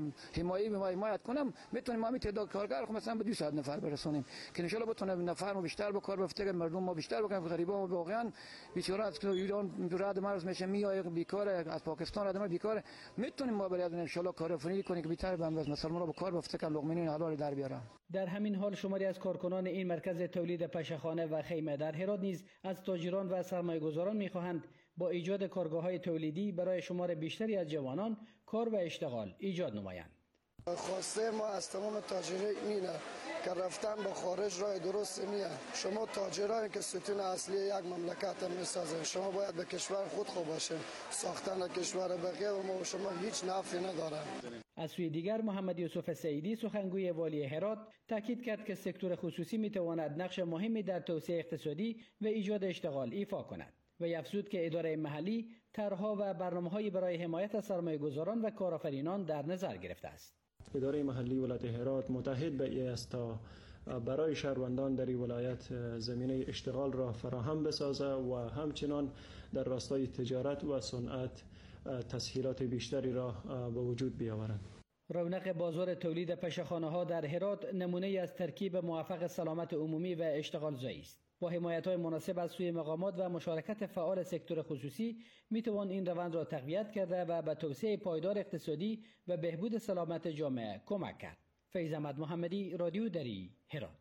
حمایت کنم، میتونیم ما تعداد کارگر خو مثلا به 200 نفر برسونیم که ان شاء الله بتونه نفر ما بیشتر به کار بفته که مردم ما بیشتر بکنیم. غریبا واقعا بیچاره از ایران رد مرز میشه، میای بیکار، از پاکستان آدم بیکار، میتونیم ما برای ان شاء الله کارآفرینی کنیم که بیشتر به مثلا ما به کار بفته که لقمه حلال در بیارم. در همین حال شماری از کارکنان این مرکز تولید پشه‌خانه و خیمه در هرات نیز از تاجران و سرمایه‌گذاران می‌خواهند با ایجاد کارگاه‌های تولیدی برای شمار بیشتری از جوانان کار و اشتغال ایجاد نمایند. خواسته ما از تمام تاجرای اینه که رفتن به خارج راه درست نیه. شما تاجرایی که ستون اصلی یک مملکت میسازن، شما باید به کشور خود خوب باشین. ساختن کشور بقیه و ما و شما هیچ نفعی نداره. از سوی دیگر محمد یوسف سعیدی سخنگوی والی هرات تاکید کرد که سکتور خصوصی میتواند نقش مهمی در توسعه اقتصادی و ایجاد اشتغال ایفا کند و افزود که اداره محلی طرح‌ها و برنامه‌هایی برای حمایت از سرمایه‌گذاران و کارآفرینان در نظر گرفته است. اداره محلی ولایت هرات متحد به این است تا برای شهروندان در این ولایت زمینه اشتغال را فراهم بسازه و همچنان در راستای تجارت و صنعت تسهیلات بیشتری را به وجود بیاورند. رونق بازار تولید پشه‌خانه‌ها در هرات نمونه از ترکیب موفق سلامت عمومی و اشتغال زایی است. با حمایت‌های مناسب از سوی مقامات و مشارکت فعال سکتور خصوصی میتوان این روند را تقویت کرده و به توسعه پایدار اقتصادی و بهبود سلامت جامعه کمک کرد. فیض احمد محمدی، رادیو دری، هرات.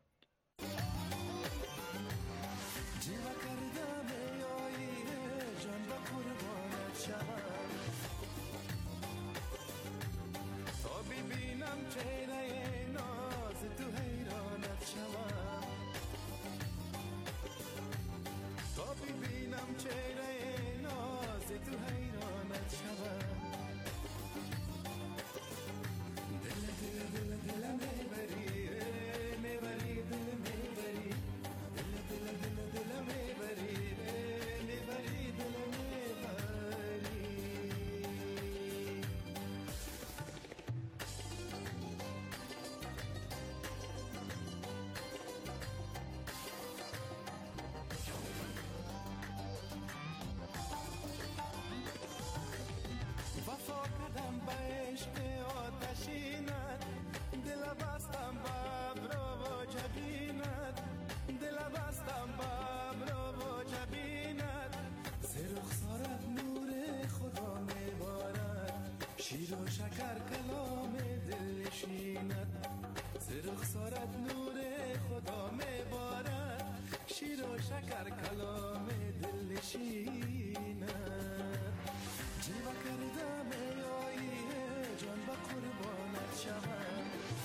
شیر و شکر کلام دل نشیند، زرخ سارت نور خدا میبارد. شیر و شکر کلام دل نشیند، جیوه کردم آیی جان با قربانت شوم،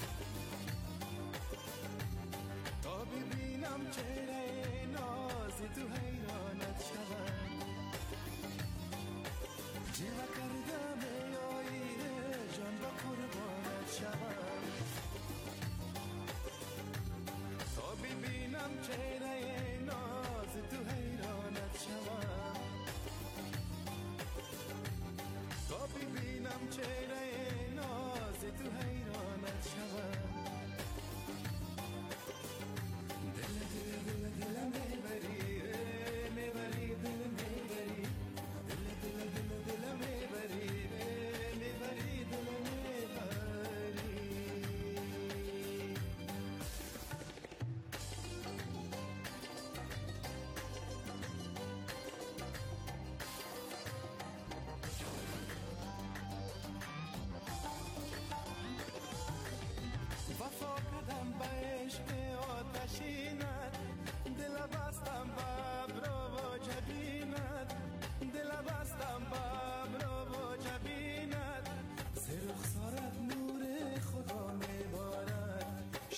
تا ببینم چهره ناز تو حیرانت شوم.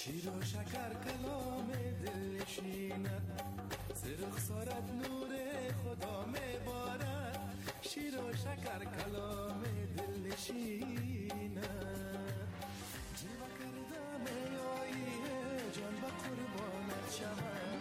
شیر و شکر کلام دل نشیند ز رخسارت نور خدا میبارد شیر و شکر کلام دل نشیند جلوه کرده میایی جان به قربانت شود.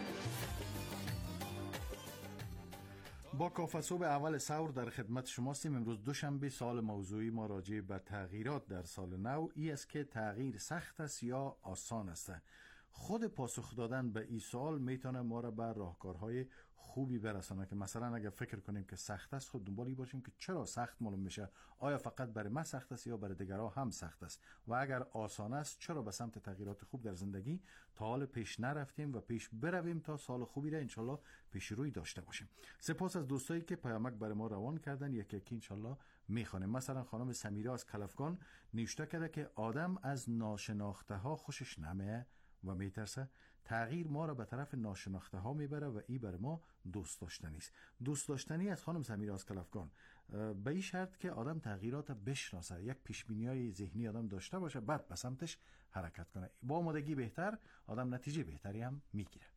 با کافه صبح اول سحور در خدمت شماستیم. امروز دوشنبه. سوال موضوعی ما راجع به تغییرات در سال نو ای است که تغییر سخت است یا آسان است. خود پاسخ دادن به این سوال میتونه ما را به راهکارهای خوبی برسانه که مثلا اگر فکر کنیم که سخت است خود دنبالی باشیم که چرا سخت معلوم میشه، آیا فقط برای ما سخت است یا برای دیگرها هم سخت است، و اگر آسان است چرا به سمت تغییرات خوب در زندگی تا حال پیش نرفتیم و پیش برویم تا سال خوبی را انشالله پیش روی داشته باشیم. سپاس از دوستایی که پیامک برای ما روان کردن، یکی یکی انشالله میخوانیم. مثلا خانم سمیرا از کلفگان نوشته کرده که آدم از ناشناخته ها خوشش نمیه و میترسه. تغییر ما را به طرف ناشناخته ها میبره و این بر ما دوست داشتنی است. دوست داشتنی از خانم سمیرا از کلفگان به این شرط که آدم تغییرات بشناسه، یک پیشبینی‌های ذهنی آدم داشته باشه، بعد به سمتش حرکت کنه. با آمادگی بهتر آدم نتیجه بهتری هم میگیره.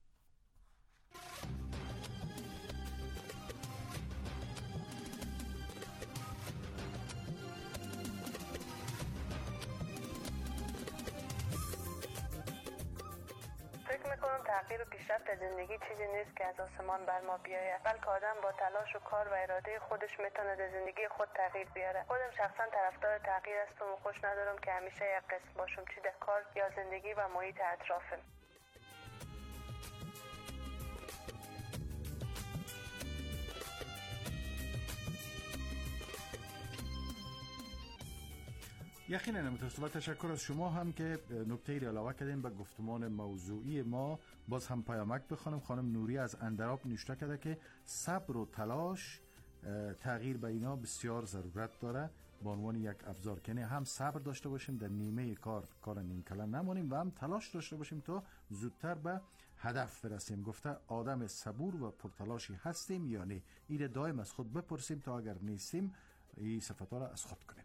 فکر میکنم تغییر و پیشرفت زندگی چیزی نیست که از آسمان بر ما بیاید، بلکه آدم با تلاش و کار و اراده خودش میتونه در زندگی خود تغییر بیاره. خودم شخصا طرفدار تغییر هستم و خوش ندارم که همیشه یک قسم باشم، چه در کار یا زندگی و محیط اطرافم. یقینا متاسف. تشکر از شما هم که نکته را علاوه کردین به گفتمان موضوعی ما. باز هم پیامک بخونم. خانم نوری از اندراب نوشته کرده که صبر و تلاش تغییر به اینا بسیار ضرورت داره به عنوان یک ابزار، که هم صبر داشته باشیم در نیمه کار نیم کلان نمانیم و هم تلاش داشته باشیم تا زودتر به هدف برسیم. گفته آدم صبور و پرتلاشی هستیم یا نه؟ این دائم از خود بپرسیم تا اگر نیستیم این صفات‌ها را از خود کنیم.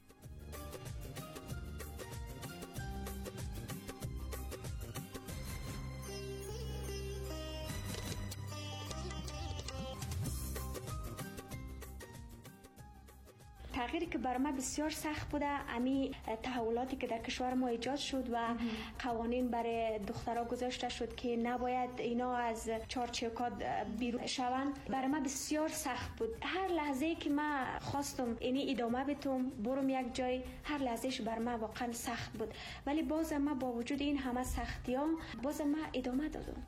تغییری که بر ما بسیار سخت بوده امی تحولاتی که در کشور ما ایجاد شد و قوانین برای دخترها گذاشته شد که نباید اینا از چارچوکات بیرون شوند، برای ما بسیار سخت بود. هر لحظه که ما خواستم اینی ادامه بدم برم یک جای، هر لحظهش بر ما واقعا سخت بود، ولی باز ما با وجود این همه سختی ها باز ما ادامه دادم.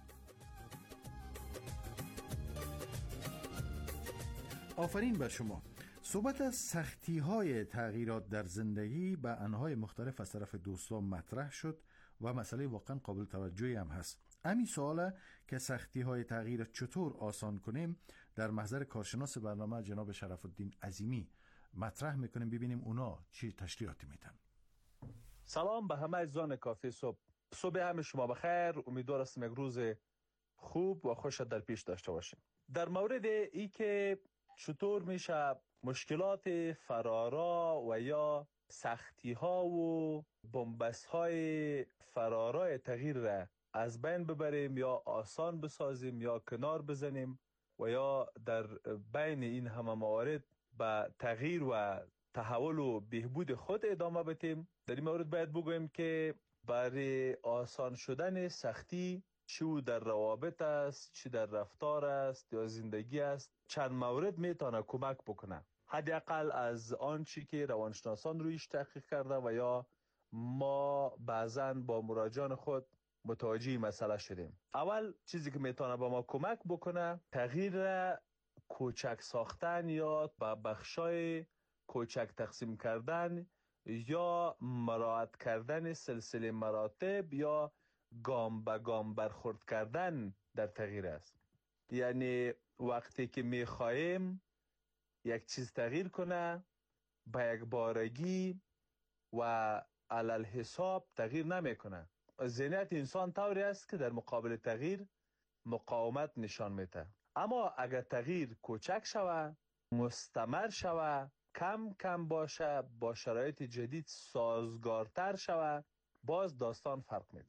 آفرین بر شما. صحبت از سختی های تغییرات در زندگی به انواع مختلف از طرف دوستان مطرح شد و مسئله واقعا قابل توجهی هم هست. همین سواله که سختی های تغییر چطور آسان کنیم در محضر کارشناس برنامه جناب شرف الدین عظیمی مطرح میکنیم، ببینیم اونا چی تشریحاتی میتن. سلام به همه عزیزان کافه صبح. صبح همه شما بخیر. امیدوار هستم یک روز خوب و خوش در پیش داشته باشیم. در مورد ای که چطور میشه مشکلات فرارا و یا سختی ها و بنبست های فرارای تغییر را از بین ببریم یا آسان بسازیم یا کنار بزنیم و یا در بین این همه موارد به تغییر و تحول و بهبود خود ادامه بدیم. در این مورد باید بگویم که برای آسان شدن سختی چه در روابط است، چه در رفتار است یا زندگی است، چند مورد میتونه کمک بکنه. حداقل از آنچه که روانشناسان رویش تحقیق کرده و یا ما بعضاً با مراجعان خود متوجه مسئله شدیم. اول چیزی که میتونه با ما کمک بکنه تغییر را کوچک ساختن یا با بخشای کوچک تقسیم کردن یا مراعات کردن سلسله مراتب یا گام به گام برخورد کردن در تغییر است. یعنی وقتی که میخواهیم یک چیز تغییر کنه با یک بارگی و علل حساب تغییر نمیکنه. ذهنیت انسان طوری است که در مقابل تغییر مقاومت نشان میده. اما اگر تغییر کوچک شوه، مستمر شوه، کم کم باشه، با شرایط جدید سازگارتر شوه، باز داستان فرق میکنه.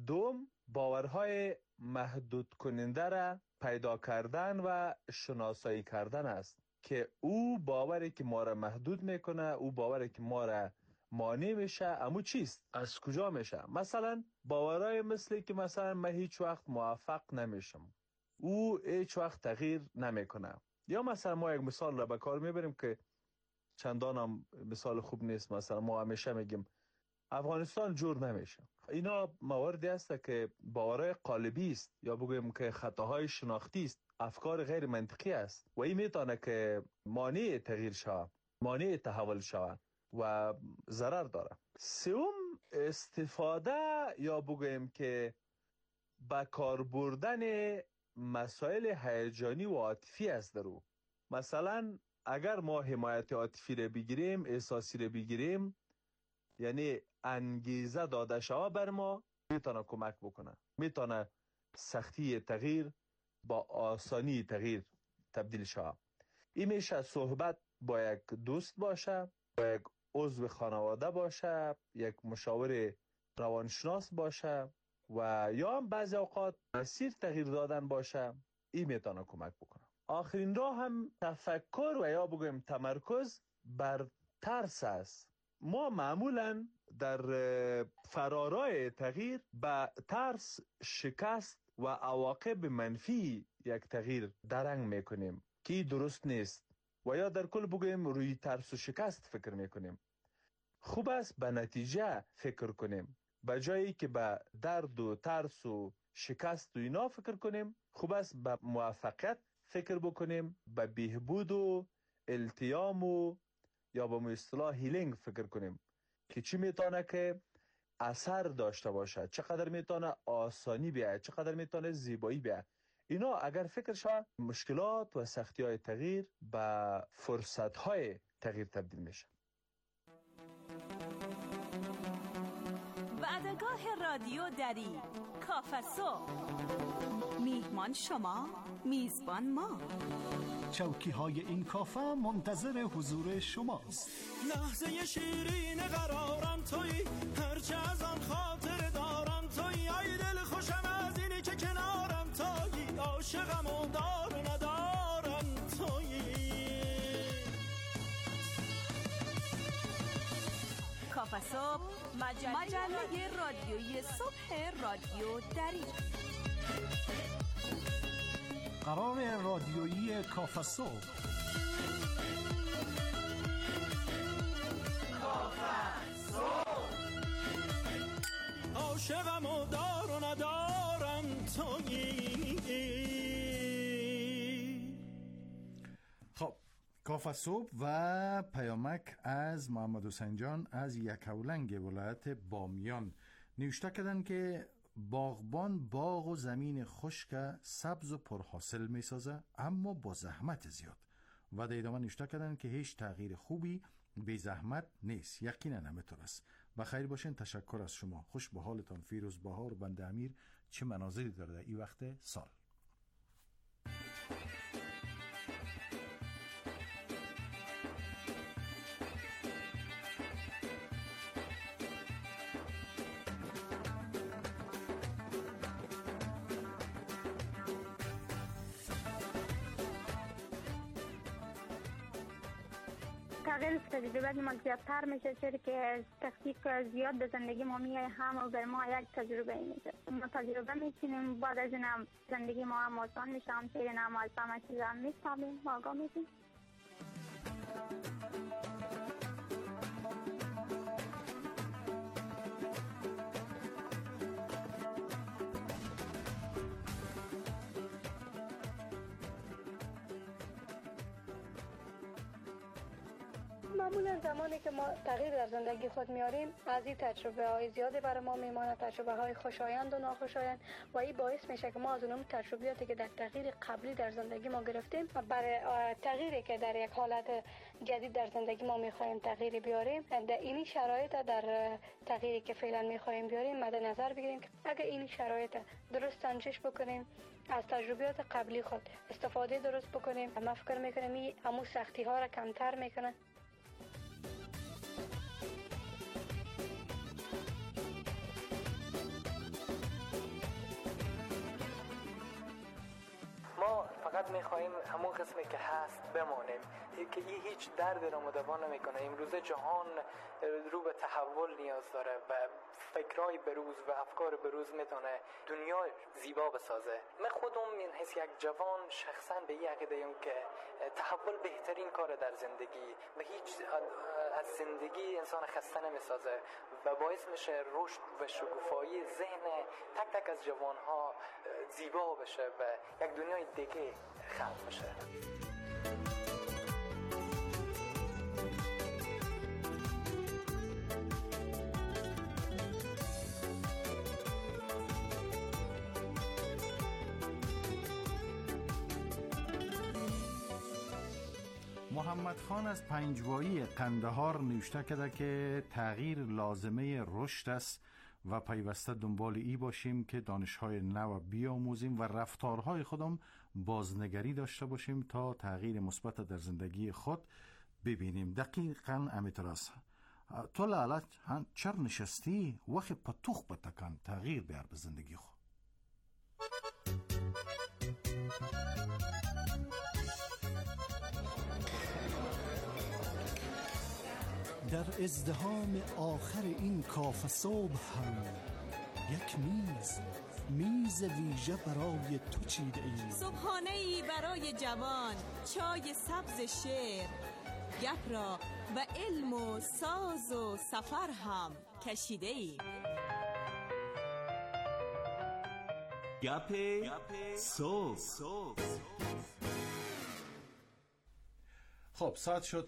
دوم، باورهای محدود کننده را پیدا کردن و شناسایی کردن است که او باوری که ما را محدود میکنه، او باوری که ما را مانع میشه، اما چیست؟ از کجا میشه؟ مثلا باورهای مثلی که مثلا من هیچ وقت موفق نمیشم، او هیچ وقت تغییر نمیکنه. یا مثلا ما یک مثال را به کار میبریم که چندان هم مثال خوب نیست. مثلا ما همیشه میگیم افغانستان جور نمیشه. اینا مواردی است که باورهای قالبی است، یا بگویم که خطاهای شناختی است، افکار غیر منطقی است و این میتونه که مانع تغییر شود، مانع تحول شود و ضرر داره. سوم، استفاده یا بگویم که به کار بردن مسائل هیجانی و عاطفی است در او. مثلا اگر ما حمایت عاطفی را بگیریم، احساسی را بگیریم، یعنی انگیزه داده شود بر ما، میتونه کمک بکنه، میتونه سختی تغییر با آسانی تغییر تبدیل شود. این میشه صحبت با یک دوست باشه، با یک عضو خانواده باشه، یک مشاور روانشناس باشه و یا هم بعضی اوقات مسیر تغییر دادن باشه. این میتونه کمک بکنه. آخرین راه هم تفکر و یا بگویم تمرکز بر ترس است. ما معمولا در فرارای تغییر به ترس، شکست و عواقب منفی یک تغییر درنگ میکنیم که درست نیست و یا در کل بگویم روی ترس و شکست فکر میکنیم. خوب است به نتیجه فکر کنیم، به جایی که به درد و ترس و شکست و اینا فکر کنیم. خوب است به موفقیت فکر بکنیم، به بهبود و التیام و یا به اصطلاح هیلینگ فکر کنیم که چی میتونه که اثر داشته باشه، چقدر میتونه آسانی بیاید، چقدر میتونه زیبایی بیاید. اینا اگر فکر شود، مشکلات و سختی های تغییر به فرصت های تغییر تبدیل میشه. وعدگاه رادیو دری، کافه صبح. میهمان شما، میزبان ما. چوکی های این کافه منتظر حضور شماست. لحظه شیرین قرارم توی، هرچه از آن خاطر دارم توی. ای دل خوشم از اینی که کنارم توی، عاشقم و دار ندارم توی. کافه صبح، مجله رادیویی صبح رادیو دری. قرار رادیویی کافه صبح. کافه صبح. عاشقم و دار و ندارم تویی. خب، کافه صبح و پیامک از محمد حسین جان از یکاولنگ ولایت بامیان نوشته کردن که باغبان باغ و زمین خشک سبز و پرحاصل می سازه، اما با زحمت زیاد. و در ادامه نوشته کردن که هیچ تغییر خوبی بی زحمت نیست. یقینا همینطور است. بخیر باشین. تشکر از شما. خوش به حالتان. فیروز بهار و بنده امیر چه مناظری داره در این وقت سال. تغییر تجربه ما زیادتر میشه، چرا که تحقیق زیاد به زندگی ما میایه، هم و بر ما یک تجربه میشه. ما تجربه میکنیم، بعد از این هم زندگی ما هم آسان میشه، هم چیزی هم از همه چیز هم میفهمیم، آگاه میشیم. معمولا زمانی که ما تغییر در زندگی خود میاریم، از این تجربه های زیادی برای ما میمانه، تجربه های خوشایند و ناخوشایند، و این باعث میشه که ما از اون تجربیاتی که در تغییر قبلی در زندگی ما گرفتیم برای تغییری که در یک حالت جدید در زندگی ما میخوایم تغییری بیاریم، در این شرایط در تغییری که فعلا میخوایم بیاریم مد نظر بگیریم که اگه این شرایط درست سنجش بکنیم، از تجربیات قبلی خود استفاده درست بکنیم، ما فکر میکنیم این همون سختی ها را کمتر میکنه. فقط میخواییم همون قسمی که هست بمانیم، که این هیچ درد را مدوا نمیکنه. امروزه جهان رو به تحول نیاز داره و فکرای بروز و افکار بروز میتونه دنیا زیبا بسازه. من خودم این حس یک جوان شخصا به این عقیده‌ام که تحول بهترین کار در زندگی و هیچ از زندگی انسان خسته نمیسازه و باعث میشه رشد و شکوفایی ذهن تک تک از جوانها زیبا بشه و یک دنیای دیگه خلق بشه. محمد خان از پنجوایی قندهار نوشته کرده که تغییر لازمه رشد است و پیوسته دنبال ای باشیم که دانش‌های نو بیاموزیم و رفتارهای خودم بازنگری داشته باشیم تا تغییر مثبت در زندگی خود ببینیم. دقیقاً همینطور است. تو لالا چرا نشستی؟ وقت پتوخ بتکن تغییر بیار به زندگی خود. در ازدحام آخر این کافه صبح هم یک میز ویژه برای تو چیده ای. صبحانه‌ای برای جوان، چای سبز شعر، گپ را و علم و ساز و سفر هم کشیده ای. گپ صبح. خب ساعت شد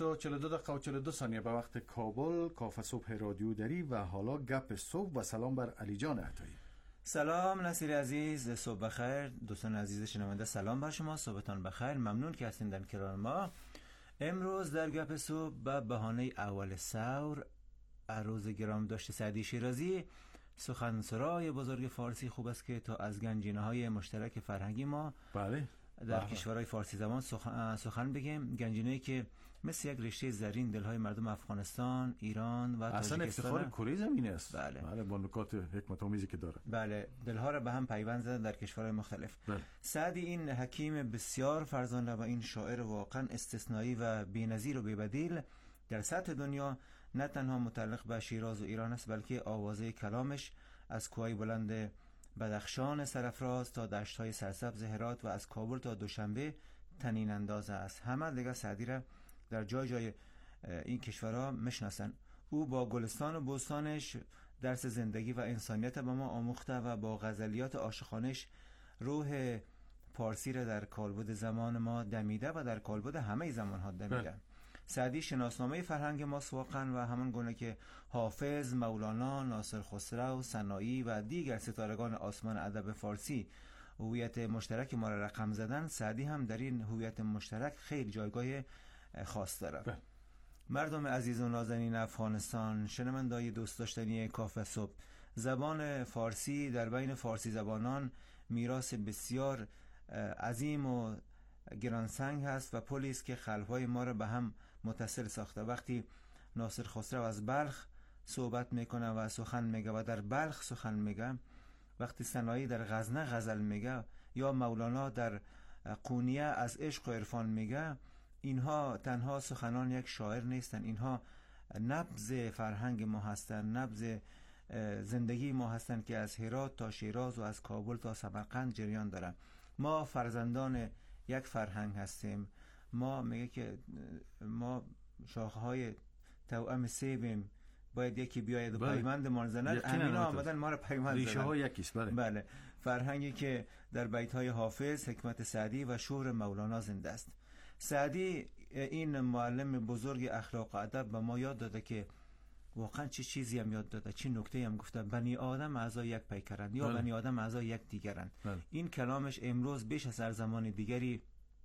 8:42 به وقت کابل. کافه صبح رادیو دری و حالا گپ صبح و سلام بر علی جان عطایی. سلام نصیر عزیز، صبح بخیر. دوستان عزیز شنونده سلام بر شما، صبحتان بخیر. ممنون که هستین در کنار ما. امروز در گپ صبح به بهانه اول ثور، عروض گرام داشت سعدی شیرازی، سخنسرای بزرگ فارسی خوب است که تا از گنجینه‌های مشترک فرهنگی ما در کشورهای فارسی زبان سخن بگیم. گنجینه‌ای که مثل یک رشته زرین دلهای مردم افغانستان، ایران و تاجیکستان اصلا افتخار کره زمین است. بله با نکات حکمت آمیزی که داره. بله، دلها را به هم پیوند زده در کشورهای مختلف. سعدی این حکیم بسیار فرزانه و این شاعر واقعا استثنایی و بی‌نظیر و بی‌بدیل در سطح دنیا نه تنها متعلق به شیراز و ایران است، بلکه آوازه کلامش از کوههای بلند بدخشان سرفراز تا دشت‌های سرسبز هرات و از کابل تا دوشنبه طنین انداز است. همه دیگه سعدی را در جای جای این کشورها میشناسن. او با گلستان و بوستانش درس زندگی و انسانیت به ما آموخته و با غزلیات عاشقانش روح پارسی را در کالبد زمان ما دمیده و در کالبد همه زمانها دمیده. سعدی شناسنامه فرهنگ ماست واقعا و همان گونه که حافظ، مولانا، ناصر خسرو، سنایی و دیگر ستارگان آسمان ادب فارسی هویت مشترک ما را رقم زدن، سعدی هم در این هویت مشترک خیلی جایگاه خاص داره. مردم عزیز و نازنین افغانستان، شنوندای دوست داشتنی کافه صبح، زبان فارسی در بین فارسی زبانان میراث بسیار عظیم و گرانسنگ هست و پلی است که قلب‌های ما را به هم متصل ساخته. وقتی ناصر خسرو از بلخ صحبت میکنه و سخن میگه و در بلخ سخن میگه، وقتی سنایی در غزنه غزل میگه یا مولانا در قونیه از عشق و عرفان میگه، اینها تنها سخنان یک شاعر نیستن، اینها نبض فرهنگ ما هستن، نبض زندگی ما هستن که از هرات تا شیراز و از کابل تا سمرقند جریان داره. ما فرزندان یک فرهنگ هستیم. ما میگه که ما شاخه‌های توأم سیبیم، باید یکی بیاید و پیوند ما زند. امینا آمدن ما را پیوند زدن. ریشه ها یکیست. بله، فرهنگی که در بیت‌های حافظ، حکمت سعدی و شور مولانا زنده است. سعدی این معلم بزرگ اخلاق و ادب به ما یاد داده که واقعا چه چیزی هم یاد داده، چه نکته هم گفته. بنی آدم اعضای یک پیکرند یا بنی آدم اعضای یک دیگرند. این کلامش امروز بیش از هر زمان دیگری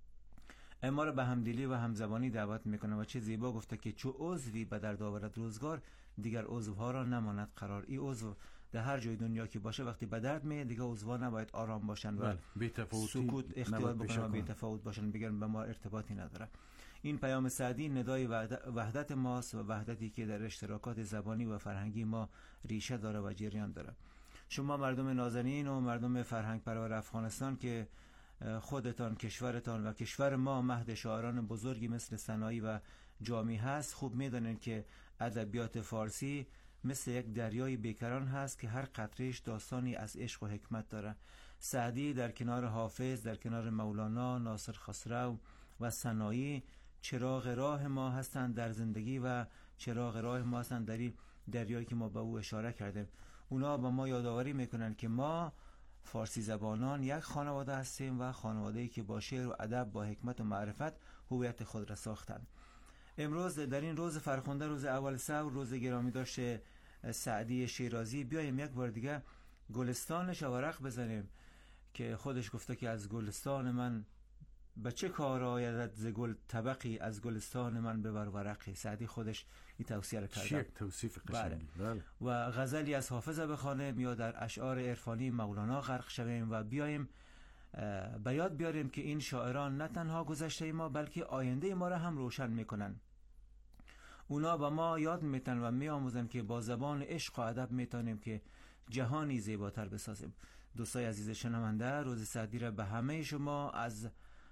ما را به همدلی و همزبانی دعوت میکنه و چه زیبا گفته که چو عضوی به درد آورد روزگار، دیگر عضوها را نماند قرار. این عضو در هر جای دنیا که باشه وقتی به درد میاد دیگه عضوها نباید آرام باشن و سکوت اختیار بکنن و بی‌تفاوت باشن، بگن به ما ارتباطی نداره. این پیام سعدی ندای وحدت ماست و وحدتی که در اشتراکات زبانی و فرهنگی ما ریشه داره و جریان داره. شما مردم نازنین و مردم فرهنگ پرور افغانستان که خودتان، کشورتان و کشور ما مهد شاعران بزرگی مثل سنایی و جامی هست. خوب میدانید که ادبیات فارسی مثل یک دریای بیکران هست که هر قطرهش داستانی از عشق و حکمت داره. سعدی در کنار حافظ، در کنار مولانا، ناصر خسرو و سنایی چراغ راه ما هستند در زندگی و چراغ راه ما هستند در این دریایی که ما به او اشاره کردیم. اونا با ما یادآوری میکنن که ما فارسی زبانان یک خانواده هستیم و خانواده‌ای که با شعر و ادب، با حکمت و معرفت هویت خود را ساختند. امروز در این روز فرخنده، روز اول ثور، روز گرامی داشته سعدی شیرازی، بیایم یک بار دیگه گلستانش ورق بزنیم که خودش گفته که از گلستان من به چه کار آید ز گل طبقی، از گلستان من ببر ورقی. سعدی خودش این توصیه را کرده. یک توصیف قشنگی. بله. و غزلی از حافظ بخوانیم یا در اشعار عرفانی مولانا غرق شویم و بیایم به یاد بیاریم که این شاعران نه تنها گذشته ما بلکه آینده ما را هم روشن میکنن. اونا با ما یاد میتن و میآموزن که با زبان عشق و ادب میتونیم که جهانی زیباتر بسازیم. دوستای عزیز شنونده، روز سعدی را به همه شما از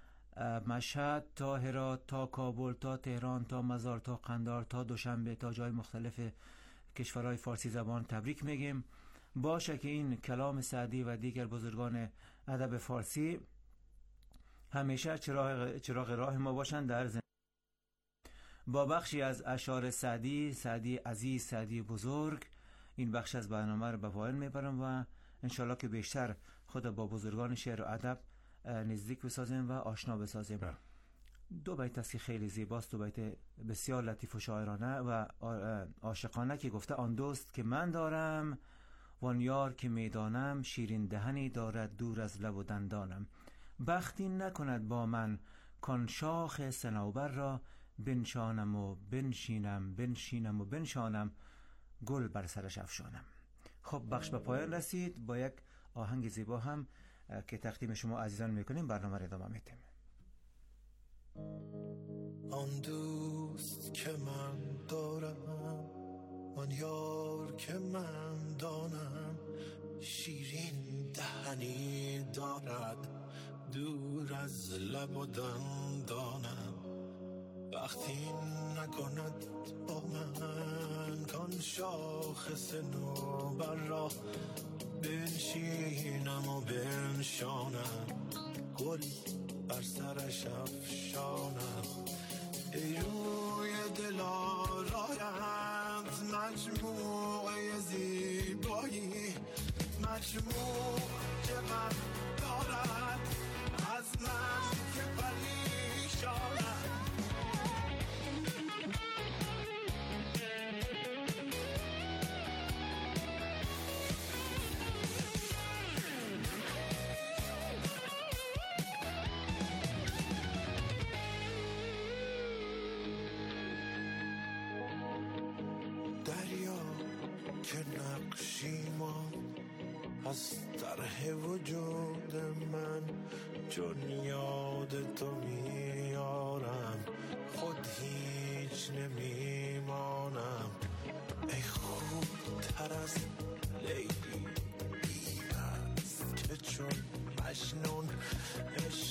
مشهد تا هرات تا کابل تا تهران تا مزار تا قندار تا دوشنبه تا جای مختلف کشورهای فارسی زبان تبریک میگیم. باشه که این کلام سعدی و دیگر بزرگان ادب فارسی همیشه چراغ راه ما باشند در زندگی. با بخشی از اشعار سعدی عزیز، سعدی بزرگ، این بخش از برنامه رو به پایان میبرم و انشالله که بیشتر خود با بزرگان شعر و ادب نزدیک بسازیم و آشنا بسازیم. دو بیت است که خیلی زیباست، دو بیت بسیار لطیف و شاعرانه و عاشقانه که گفته: آن دوست که من دارم وان یار که میدانم، شیرین دهنی دارد دور از لب و دندانم. بختی نکند با من کان شاخ صنوبر را، بنشانم و بنشینم و بنشانم، گل بر سرش افشانم. خب بخش به پایان رسید. با یک آهنگ زیبا هم که تقدیم شما عزیزان میکنیم برنامه را ادامه میدیم. آن دوست که من دارم، آن یار که من دانم، شیرین دهنی دارد دور از لب و دندانم. وقتی نکند با من کان شاخ صنوبر را، بنشینم و بنشانم، گل بر سرش افشانم. ای روی دل آرایت مجموعه زیبایی، مجموع که من دارد از من که پریشانم. از طرح وجود من چون یاد تو میارم، خود هیچ نمیمانم. ای خوب تر از لیلی است که چون مجنون عشق